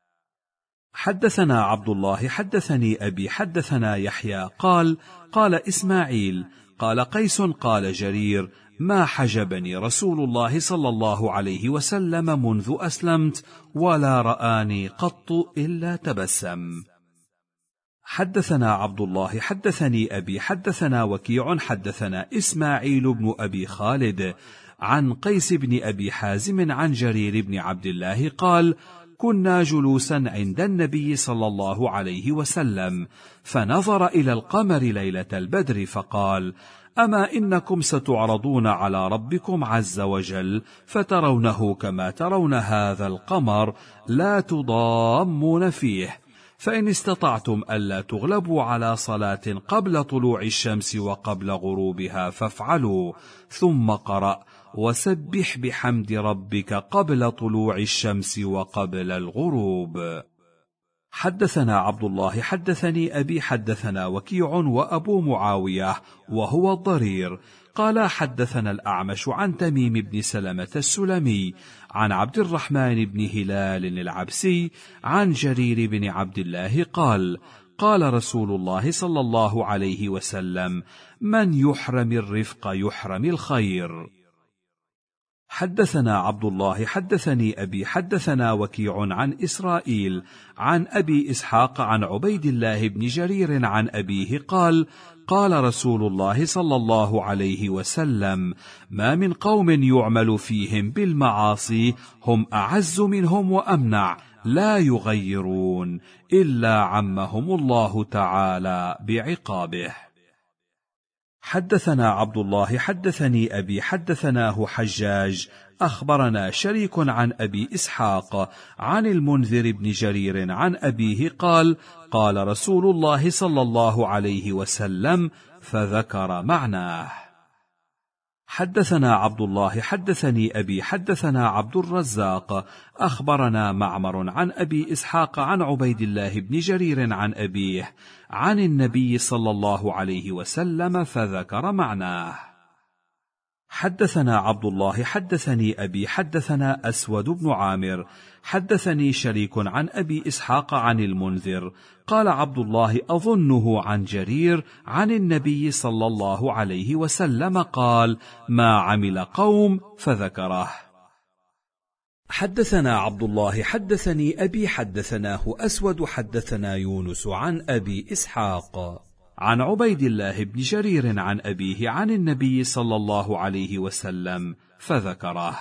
حدثنا عبد الله حدثني أبي حدثنا يحيى قال قال إسماعيل قال قيس قال جرير ما حجبني رسول الله صلى الله عليه وسلم منذ أسلمت ولا رآني قط إلا تبسم. حدثنا عبد الله حدثني أبي حدثنا وكيع حدثنا إسماعيل بن أبي خالد عن قيس بن أبي حازم عن جرير بن عبد الله قال كنا جلوسا عند النبي صلى الله عليه وسلم فنظر إلى القمر ليلة البدر فقال أما إنكم ستعرضون على ربكم عز وجل فترونه كما ترون هذا القمر لا تضامون فيه فإن استطعتم ألا تغلبوا على صلاة قبل طلوع الشمس وقبل غروبها فافعلوا. ثم قرأ وسبح بحمد ربك قبل طلوع الشمس وقبل الغروب. حدثنا عبد الله حدثني أبي حدثنا وكيع وأبو معاوية وهو الضرير قال حدثنا الأعمش عن تميم بن سلمة السلمي عن عبد الرحمن بن هلال العبسي عن جرير بن عبد الله قال قال رسول الله صلى الله عليه وسلم من يحرم الرفق يحرم الخير. حدثنا عبد الله حدثني أبي حدثنا وكيع عن إسرائيل عن أبي إسحاق عن عبيد الله بن جرير عن أبيه قال قال رسول الله صلى الله عليه وسلم ما من قوم يعمل فيهم بالمعاصي هم أعز منهم وأمنع لا يغيرون إلا عمهم الله تعالى بعقابه. حدثنا عبد الله حدثني أبي حدثناه حجاج أخبرنا شريك عن أبي إسحاق عن المنذر بن جرير عن أبيه قال قال رسول الله صلى الله عليه وسلم فذكر معناه. حدثنا عبد الله حدثني أبي حدثنا عبد الرزاق أخبرنا معمر عن أبي إسحاق عن عبيد الله بن جرير عن أبيه عن النبي صلى الله عليه وسلم فذكر معناه. حدثنا عبد الله حدثني أبي حدثنا أسود بن عامر حدثني شريك عن أبي إسحاق عن المنذر قال عبد الله أظنه عن جرير عن النبي صلى الله عليه وسلم قال ما عمل قوم فذكره. حدثنا عبد الله حدثني أبي حدثناه أسود حدثنا يونس عن أبي إسحاق عن عبيد الله بن جرير عن أبيه عن النبي صلى الله عليه وسلم فذكره.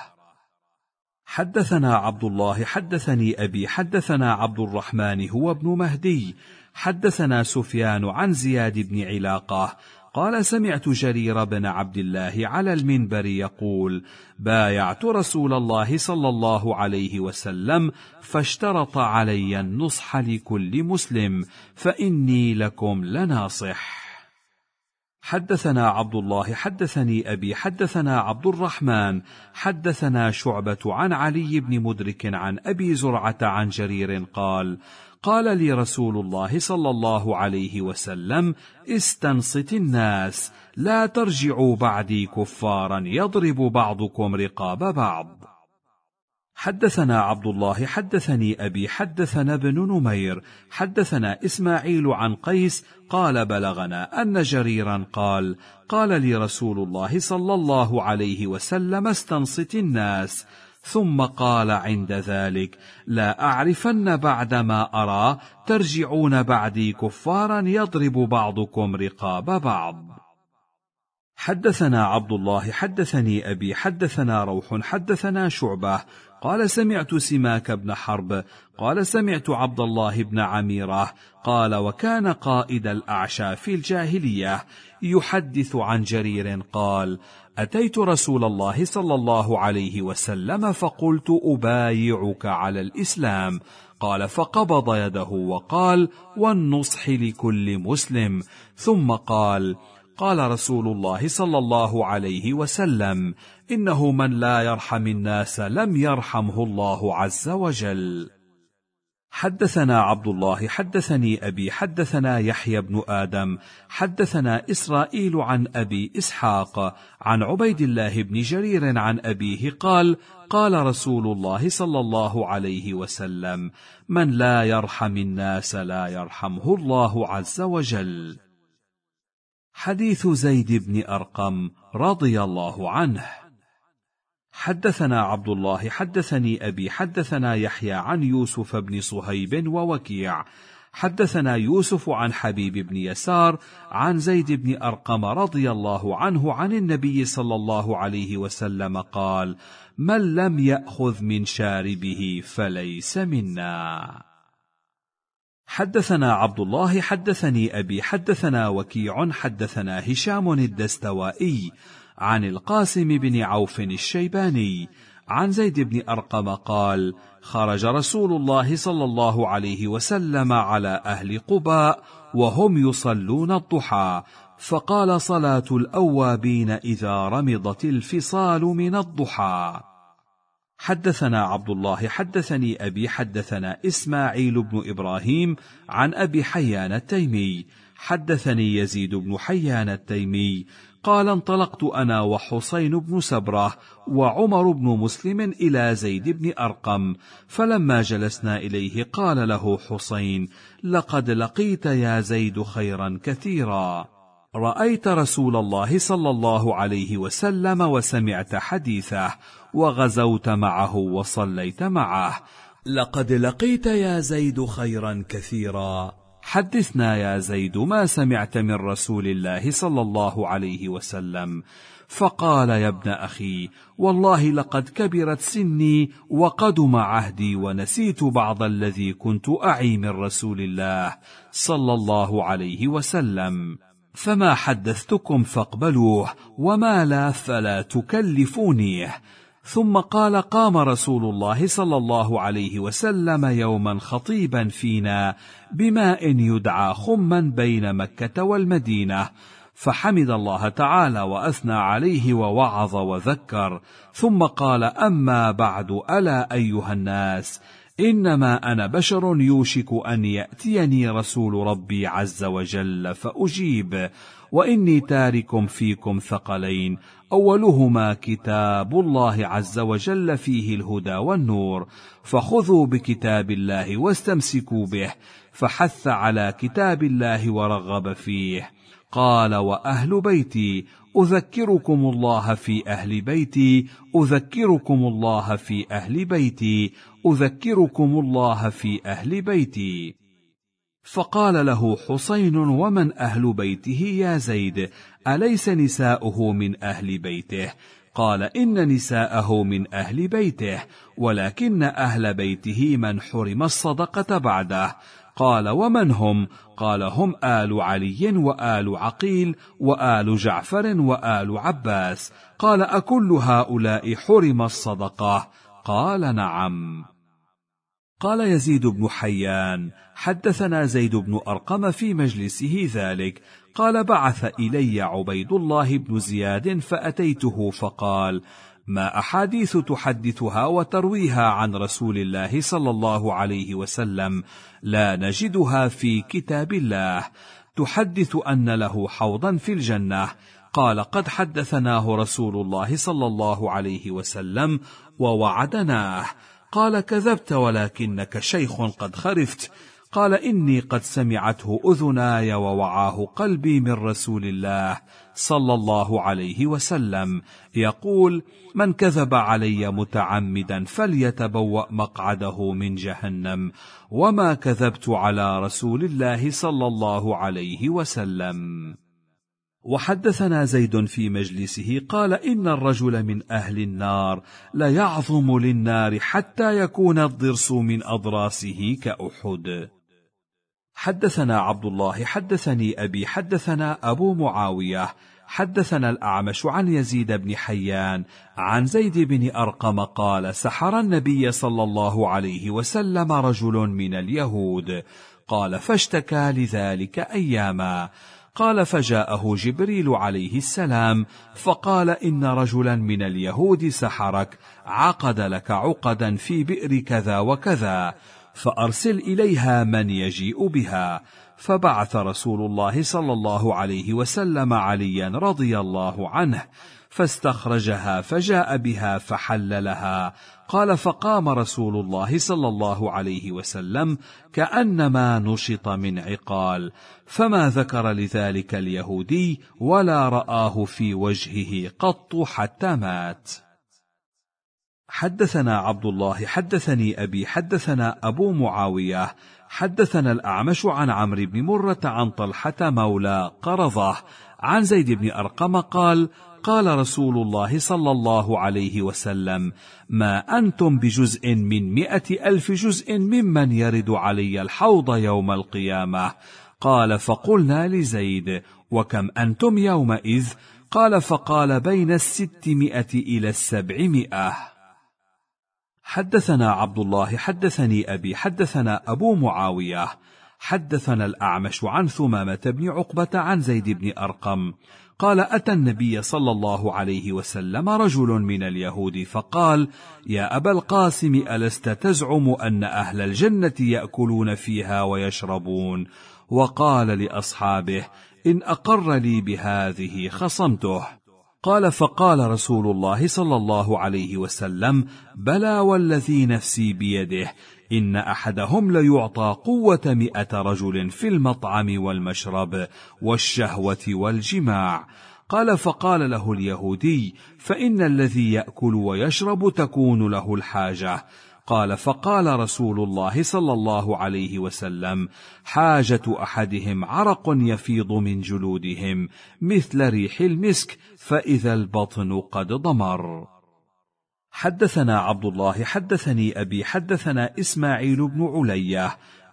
حدثنا عبد الله حدثني أبي حدثنا عبد الرحمن هو ابن مهدي حدثنا سفيان عن زياد بن علاقة قال سمعت جرير بن عبد الله على المنبر يقول بايعت رسول الله صلى الله عليه وسلم فاشترط علي النصح لكل مسلم فإني لكم لناصح. حدثنا عبد الله حدثني أبي حدثنا عبد الرحمن حدثنا شعبة عن علي بن مدرك عن أبي زرعة عن جرير قال قال لي رسول الله صلى الله عليه وسلم استنصت الناس لا ترجعوا بعدي كفارا يضرب بعضكم رقاب بعض. حدثنا عبد الله حدثني أبي حدثنا ابن نمير حدثنا إسماعيل عن قيس قال بلغنا أن جريرا قال قال لي رسول الله صلى الله عليه وسلم استنصت الناس ثم قال عند ذلك لا أعرفن بعدما أرى ترجعون بعدي كفارا يضرب بعضكم رقاب بعض. حدثنا عبد الله حدثني أبي حدثنا روح حدثنا شعبة قال سمعت سماك بن حرب قال سمعت عبد الله بن عميرة قال وكان قائد الأعشى في الجاهلية يحدث عن جرير قال أتيت رسول الله صلى الله عليه وسلم فقلت أبايعك على الإسلام قال فقبض يده وقال والنصح لكل مسلم ثم قال قال رسول الله صلى الله عليه وسلم إنه من لا يرحم الناس لم يرحمه الله عز وجل. حدثنا عبد الله حدثني أبي حدثنا يحيى بن آدم حدثنا إسرائيل عن أبي إسحاق عن عبيد الله بن جرير عن أبيه قال قال رسول الله صلى الله عليه وسلم من لا يرحم الناس لا يرحمه الله عز وجل. حديث زيد بن أرقم رضي الله عنه. حدثنا عبد الله حدثني أبي حدثنا يحيى عن يوسف بن صهيب ووكيع حدثنا يوسف عن حبيب بن يسار عن زيد بن أرقم رضي الله عنه عن النبي صلى الله عليه وسلم قال من لم يأخذ من شاربه فليس منا. حدثنا عبد الله حدثني أبي حدثنا وكيع حدثنا هشام الدستوائي عن القاسم بن عوف الشيباني عن زيد بن أرقم قال خرج رسول الله صلى الله عليه وسلم على أهل قباء وهم يصلون الضحى فقال صلاة الأوابين إذا رمضت الفصال من الضحى. حدثنا عبد الله حدثني أبي حدثنا إسماعيل بن إبراهيم عن أبي حيان التيمي حدثني يزيد بن حيان التيمي قال انطلقت أنا وحسين بن سبرة وعمر بن مسلم إلى زيد بن أرقم فلما جلسنا إليه قال له حسين لقد لقيت يا زيد خيرا كثيرا رأيت رسول الله صلى الله عليه وسلم وسمعت حديثه وغزوت معه وصليت معه لقد لقيت يا زيد خيرا كثيرا حدثنا يا زيد ما سمعت من رسول الله صلى الله عليه وسلم. فقال يا ابن أخي والله لقد كبرت سني وقدم عهدي ونسيت بعض الذي كنت أعي من رسول الله صلى الله عليه وسلم. فما حدثتكم فاقبلوه، وما لا فلا تكلفونيه. ثم قال: قام رسول الله صلى الله عليه وسلم يوما خطيبا فينا بماء يدعى خما بين مكة والمدينة، فحمد الله تعالى وأثنى عليه ووعظ وذكر، ثم قال: أما بعد، ألا أيها الناس، إنما أنا بشر يوشك أن يأتيني رسول ربي عز وجل فأجيب، وإني تارك فيكم ثقلين، أولهما كتاب الله عز وجل فيه الهدى والنور، فخذوا بكتاب الله واستمسكوا به، فحث على كتاب الله ورغب فيه. قال: وأهل بيتي، أذكركم الله في أهل بيتي، أذكركم الله في أهل بيتي، أذكركم الله في أهل بيتي. فقال له حسين: ومن أهل بيته يا زيد؟ أليس نساؤه من أهل بيته؟ قال: إن نساءه من أهل بيته، ولكن أهل بيته من حرم الصدقة بعده. قال: ومن هم؟ قال: هم آل علي وآل عقيل وآل جعفر وآل عباس. قال: أكل هؤلاء حرم الصدقة؟ قال: نعم. قال يزيد بن حيان: حدثنا زيد بن أرقم في مجلسه ذلك، قال: بعث إلي عبيد الله بن زياد فأتيته فقال: ما أحاديث تحدثها وترويها عن رسول الله صلى الله عليه وسلم لا نجدها في كتاب الله، تحدث أن له حوضا في الجنة؟ قال: قد حدثناه رسول الله صلى الله عليه وسلم ووعدناه. قال: كذبت، ولكنك شيخ قد خرفت. قال: إني قد سمعته أذناي ووعاه قلبي من رسول الله صلى الله عليه وسلم يقول: من كذب علي متعمدا فليتبوأ مقعده من جهنم، وما كذبت على رسول الله صلى الله عليه وسلم. وحدثنا زيد في مجلسه قال: إن الرجل من أهل النار ليعظم للنار حتى يكون الضرس من أضراسه كأحد. حدثنا عبد الله حدثني أبي حدثنا أبو معاوية حدثنا الأعمش عن يزيد بن حيان عن زيد بن أرقم قال: سحر النبي صلى الله عليه وسلم رجل من اليهود. قال: فاشتكى لذلك أياما. قال: فجاءه جبريل عليه السلام فقال: إن رجلا من اليهود سحرك، عقد لك عقدا في بئر كذا وكذا، فأرسل إليها من يجيء بها. فبعث رسول الله صلى الله عليه وسلم عليا رضي الله عنه فاستخرجها فجاء بها فحل لها. قال: فقام رسول الله صلى الله عليه وسلم كأنما نشط من عقال، فما ذكر لذلك اليهودي ولا رآه في وجهه قط حتى مات. حدثنا عبد الله حدثني أبي حدثنا أبو معاوية حدثنا الأعمش عن عمرو بن مرة عن طلحة مولى قرظة عن زيد بن أرقم قال: قال رسول الله صلى الله عليه وسلم: ما أنتم بجزء من مئة ألف جزء ممن يرد علي الحوض يوم القيامة. قال: فقلنا لزيد: وكم أنتم يومئذ؟ قال: فقال: بين الستمائة إلى السبعمائة. حدثنا عبد الله حدثني أبي حدثنا أبو معاوية حدثنا الأعمش عن ثمامة بن عقبة عن زيد بن أرقم قال: أتى النبي صلى الله عليه وسلم رجل من اليهود فقال: يا أبا القاسم، ألست تزعم أن أهل الجنة يأكلون فيها ويشربون؟ وقال لأصحابه: إن أقر لي بهذه خصمته. قال: فقال رسول الله صلى الله عليه وسلم: بلى والذي نفسي بيده، إن أحدهم ليعطى قوة مئة رجل في المطعم والمشرب والشهوة والجماع. قال: فقال له اليهودي: فإن الذي يأكل ويشرب تكون له الحاجة. قال: فقال رسول الله صلى الله عليه وسلم: حاجة أحدهم عرق يفيض من جلودهم مثل ريح المسك، فإذا البطن قد ضمر. حدثنا عبد الله حدثني أبي حدثنا إسماعيل بن علية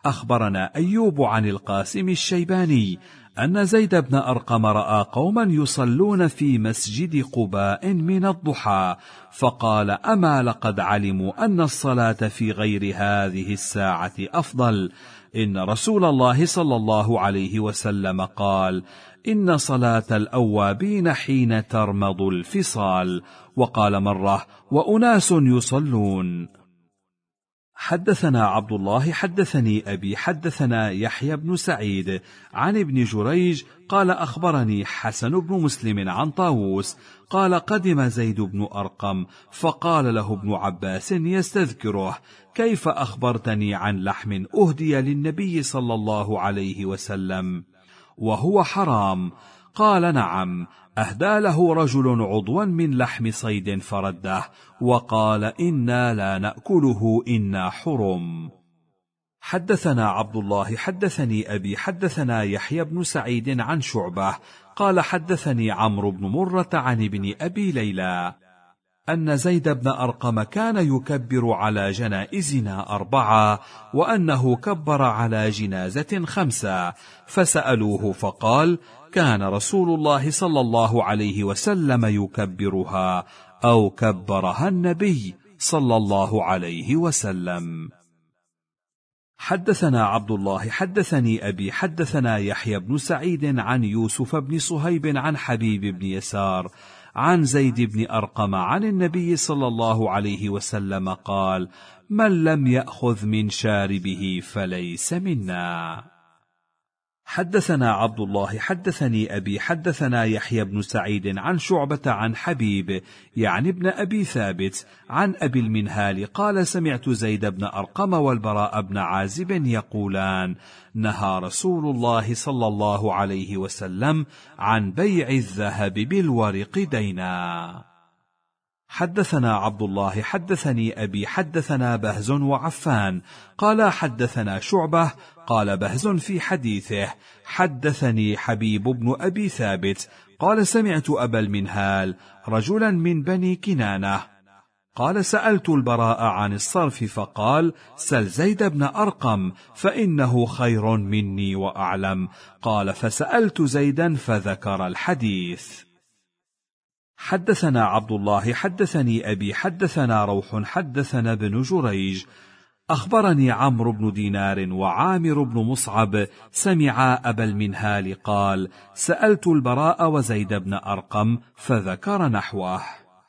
أخبرنا أيوب عن القاسم الشيباني أن زيد بن أرقم رأى قوما يصلون في مسجد قباء من الضحى، فقال: أما لقد علموا أن الصلاة في غير هذه الساعة أفضل. إن رسول الله صلى الله عليه وسلم قال: إن صلاة الأوابين حين ترمض الفصال. وقال مرة: وأناس يصلون. حدثنا عبد الله حدثني أبي حدثنا يحيى بن سعيد عن ابن جريج قال: أخبرني حسن بن مسلم عن طاووس قال: قدم زيد بن أرقم فقال له ابن عباس يستذكره: كيف أخبرتني عن لحم أهدي للنبي صلى الله عليه وسلم وهو حرام؟ قال: نعم، أهدى له رجل عضوا من لحم صيد فرده، وقال: إنا لا نأكله إنا حرم. حدثنا عبد الله حدثني أبي حدثنا يحيى بن سعيد عن شعبة قال: حدثني عمرو بن مرة عن ابن أبي ليلى أن زيد بن أرقم كان يكبر على جنائزنا أربعة، وأنه كبر على جنازة خمسة، فسألوه فقال: كان رسول الله صلى الله عليه وسلم يكبرها أو كبرها النبي صلى الله عليه وسلم. حدثنا عبد الله حدثني أبي حدثنا يحيى بن سعيد عن يوسف بن صهيب عن حبيب بن يسار عن زيد بن أرقم عن النبي صلى الله عليه وسلم قال: من لم يأخذ من شاربه فليس منا. حدثنا عبد الله حدثني أبي حدثنا يحيى بن سعيد عن شعبة عن حبيب يعني ابن أبي ثابت عن أبي المنهال قال: سمعت زيد بن أرقم والبراء بن عازب يقولان: نهى رسول الله صلى الله عليه وسلم عن بيع الذهب بالورق دينا. حدثنا عبد الله حدثني أبي حدثنا بهز وعفان قال: حدثنا شعبة قال بهز في حديثه: حدثني حبيب بن أبي ثابت قال: سمعت أبا المنهال رجلا من بني كنانة قال: سألت البراء عن الصرف فقال: سل زيد بن أرقم فإنه خير مني وأعلم. قال: فسألت زيدا فذكر الحديث. حدثنا عبد الله حدثني أبي حدثنا روح حدثنا ابن جريج أخبرني عمرو بن دينار وعامر بن مصعب سمعا أبا المنهال قال: سألت البراء وزيد بن أرقم فذكر نحوه.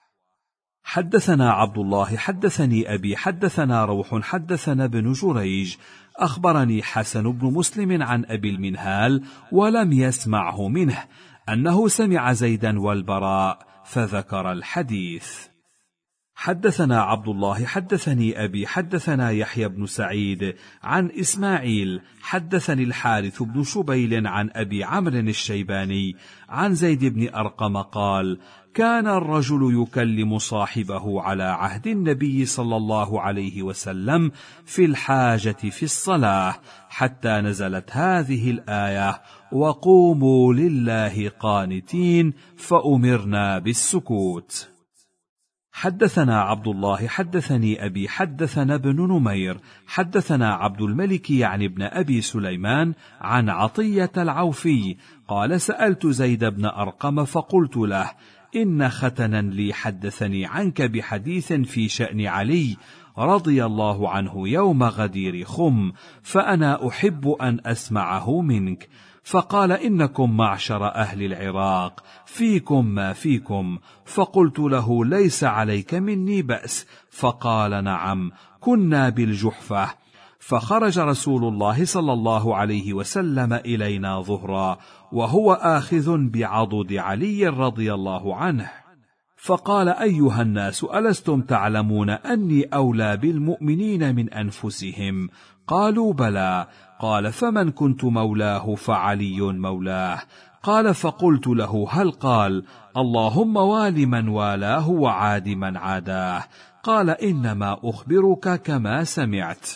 حدثنا عبد الله حدثني أبي حدثنا روح حدثنا ابن جريج أخبرني حسن بن مسلم عن أبي المنهال ولم يسمعه منه أنه سمع زيدا والبراء فذكر الحديث. حدثنا عبد الله حدثني أبي حدثنا يحيى بن سعيد عن إسماعيل حدثني الحارث بن شبيل عن أبي عمرو الشيباني عن زيد بن أرقم قال: كان الرجل يكلم صاحبه على عهد النبي صلى الله عليه وسلم في الحاجة في الصلاة، حتى نزلت هذه الآية: وقوموا لله قانتين، فأمرنا بالسكوت. حدثنا عبد الله حدثني أبي حدثنا ابن نمير حدثنا عبد الملك يعني ابن أبي سليمان عن عطية العوفي قال: سألت زيد بن أرقم فقلت له: إن ختنا لي حدثني عنك بحديث في شأن علي رضي الله عنه يوم غدير خم، فأنا أحب أن أسمعه منك. فقال: إنكم معشر أهل العراق فيكم ما فيكم. فقلت له: ليس عليك مني بأس. فقال: نعم، كنا بالجحفة. فخرج رسول الله صلى الله عليه وسلم إلينا ظهرا وهو آخذ بعضد علي رضي الله عنه، فقال: أيها الناس، ألستم تعلمون أني أولى بالمؤمنين من أنفسهم؟ قالوا: بلى. قال: فمن كنت مولاه فعلي مولاه. قال: فقلت له: هل قال: اللهم وال من والاه وعاد من عاداه؟ قال: إنما أخبرك كما سمعت.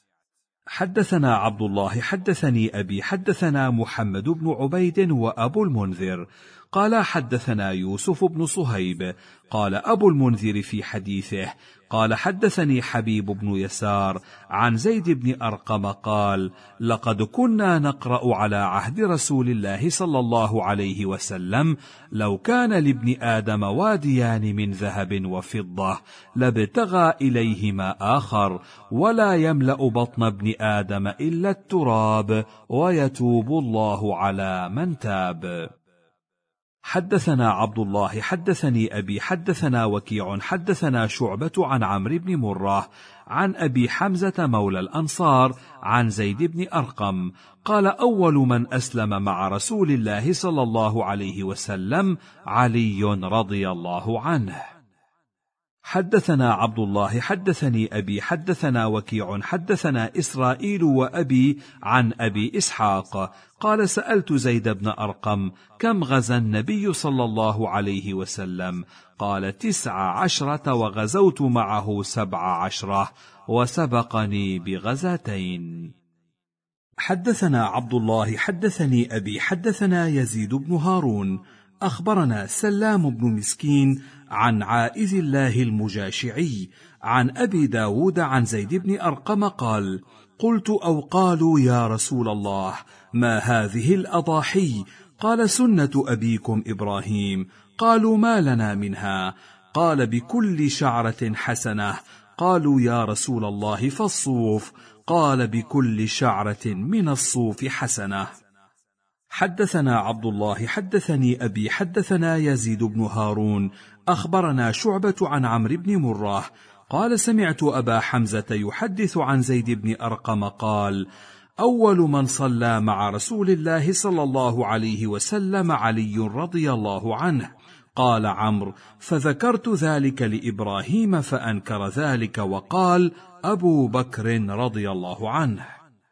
حدثنا عبد الله حدثني أبي حدثنا محمد بن عبيد وأبو المنذر قال حدثنا يوسف بن صهيب قال أبو المنذر في حديثه قال حدثني حبيب بن يسار عن زيد بن أرقم قال لقد كنا نقرأ على عهد رسول الله صلى الله عليه وسلم لو كان لابن آدم واديان من ذهب وفضة لابتغى إليهما آخر ولا يملأ بطن ابن آدم إلا التراب ويتوب الله على من تاب. حدثنا عبد الله حدثني أبي حدثنا وكيع حدثنا شعبة عن عمرو بن مرة عن أبي حمزة مولى الأنصار عن زيد بن أرقم قال أول من أسلم مع رسول الله صلى الله عليه وسلم علي رضي الله عنه. حدثنا عبد الله حدثني أبي حدثنا وكيع حدثنا إسرائيل وأبي عن أبي إسحاق قال سألت زيد بن أرقم كم غزا النبي صلى الله عليه وسلم قال تسع عشرة وغزوت معه سبع عشرة وسبقني بغزاتين. حدثنا عبد الله حدثني أبي حدثنا يزيد بن هارون أخبرنا سلام بن مسكين عن عائذ الله المجاشعي عن أبي داود عن زيد بن أرقم قال قلت أو قالوا يا رسول الله ما هذه الأضاحي قال سنة أبيكم إبراهيم قالوا ما لنا منها قال بكل شعرة حسنة قالوا يا رسول الله فالصوف قال بكل شعرة من الصوف حسنة. حدثنا عبد الله حدثني أبي حدثنا يزيد بن هارون أخبرنا شعبة عن عمرو بن مرة قال سمعت أبا حمزة يحدث عن زيد بن أرقم قال أول من صلى مع رسول الله صلى الله عليه وسلم علي رضي الله عنه. قال عمرو فذكرت ذلك لإبراهيم فأنكر ذلك وقال أبو بكر رضي الله عنه.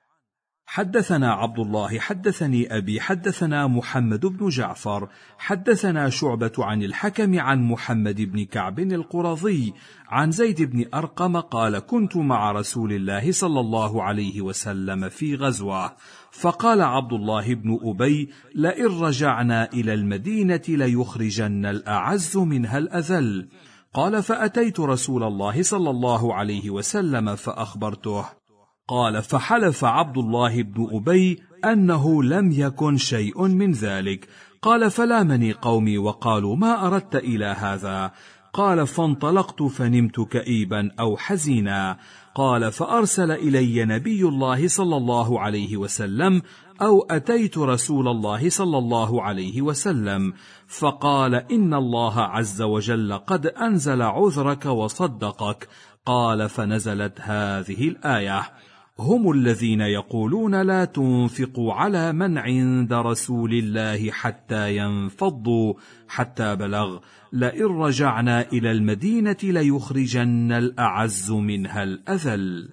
حدثنا عبد الله حدثني أبي حدثنا محمد بن جعفر حدثنا شعبة عن الحكم عن محمد بن كعب القرظي عن زيد بن أرقم قال كنت مع رسول الله صلى الله عليه وسلم في غزوة فقال عبد الله بن أبي لئن رجعنا إلى المدينة ليخرجن الأعز منها الأذل. قال فأتيت رسول الله صلى الله عليه وسلم فأخبرته قال فحلف عبد الله بن أبي أنه لم يكن شيء من ذلك. قال فلامني قومي وقالوا ما أردت إلى هذا؟ قال فانطلقت فنمت كئيبا أو حزينا. قال فأرسل إلي نبي الله صلى الله عليه وسلم أو أتيت رسول الله صلى الله عليه وسلم فقال إن الله عز وجل قد أنزل عذرك وصدقك. قال فنزلت هذه الآية هم الذين يقولون لا تنفقوا على من عند رسول الله حتى ينفضوا حتى بلغ لئن رجعنا إلى المدينة ليخرجن الأعز منها الأذل.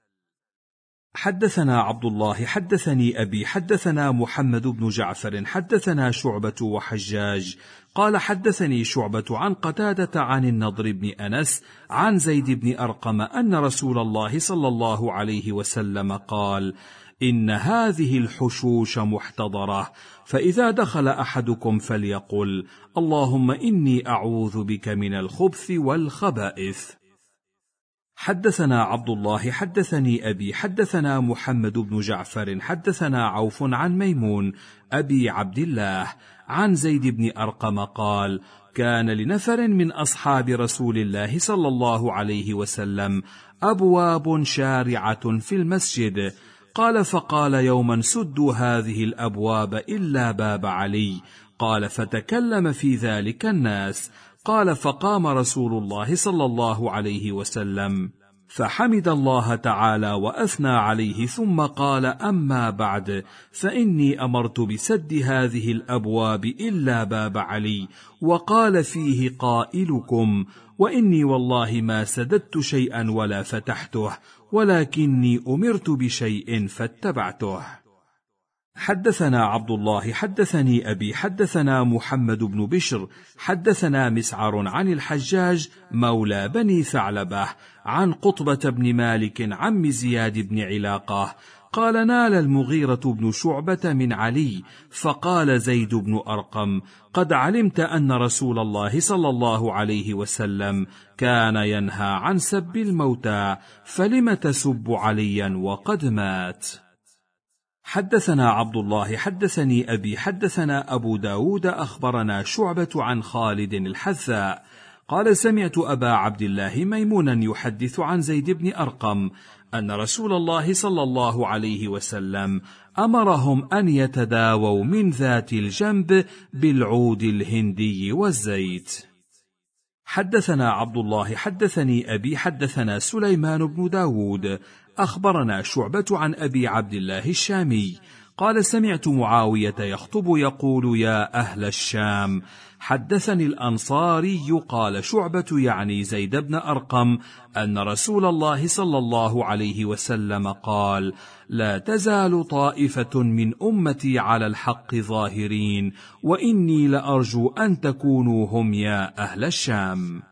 حدثنا عبد الله حدثني أبي حدثنا محمد بن جعفر حدثنا شعبة وحجاج قال حدثني شعبة عن قتادة عن النضر بن أنس عن زيد بن أرقم أن رسول الله صلى الله عليه وسلم قال إن هذه الحشوش محتضرة فإذا دخل أحدكم فليقل اللهم إني أعوذ بك من الخبث والخبائث. حدثنا عبد الله حدثني أبي حدثنا محمد بن جعفر حدثنا عوف عن ميمون أبي عبد الله عن زيد بن أرقم قال كان لنفر من أصحاب رسول الله صلى الله عليه وسلم أبواب شارعة في المسجد. قال فقال يوما سدوا هذه الأبواب إلا باب علي. قال فتكلم في ذلك الناس. قال فقام رسول الله صلى الله عليه وسلم فحمد الله تعالى وأثنى عليه ثم قال أما بعد فإني أمرت بسد هذه الأبواب إلا باب علي وقال فيه قائلكم وإني والله ما سددت شيئا ولا فتحته ولكني أمرت بشيء فاتبعته. حدثنا عبد الله حدثني أبي حدثنا محمد بن بشر حدثنا مسعر عن الحجاج مولى بني ثعلبة عن قطبة بن مالك عم زياد بن علاقة قال: نال المغيرة بن شعبة من علي، فقال زيد بن أرقم: قد علمت أن رسول الله صلى الله عليه وسلم كان ينهى عن سب الموتى، فلم تسب عليا وقد مات؟ حدثنا عبد الله حدثني أبي حدثنا أبو داود أخبرنا شعبة عن خالد الحذاء قال: سمعت أبا عبد الله ميمونا يحدث عن زيد بن أرقم أن رسول الله صلى الله عليه وسلم أمرهم أن يتداووا من ذات الجنب بالعود الهندي والزيت. حدثنا عبد الله حدثني أبي حدثنا سليمان بن داود أخبرنا شعبة عن أبي عبد الله الشامي قال: سمعت معاوية يخطب يقول: يا أهل الشام. حدثني الأنصاري قال شعبة يعني زيد بن أرقم أن رسول الله صلى الله عليه وسلم قال: لا تزال طائفة من أمتي على الحق ظاهرين، وإني لأرجو أن تكونوا هم يا أهل الشام.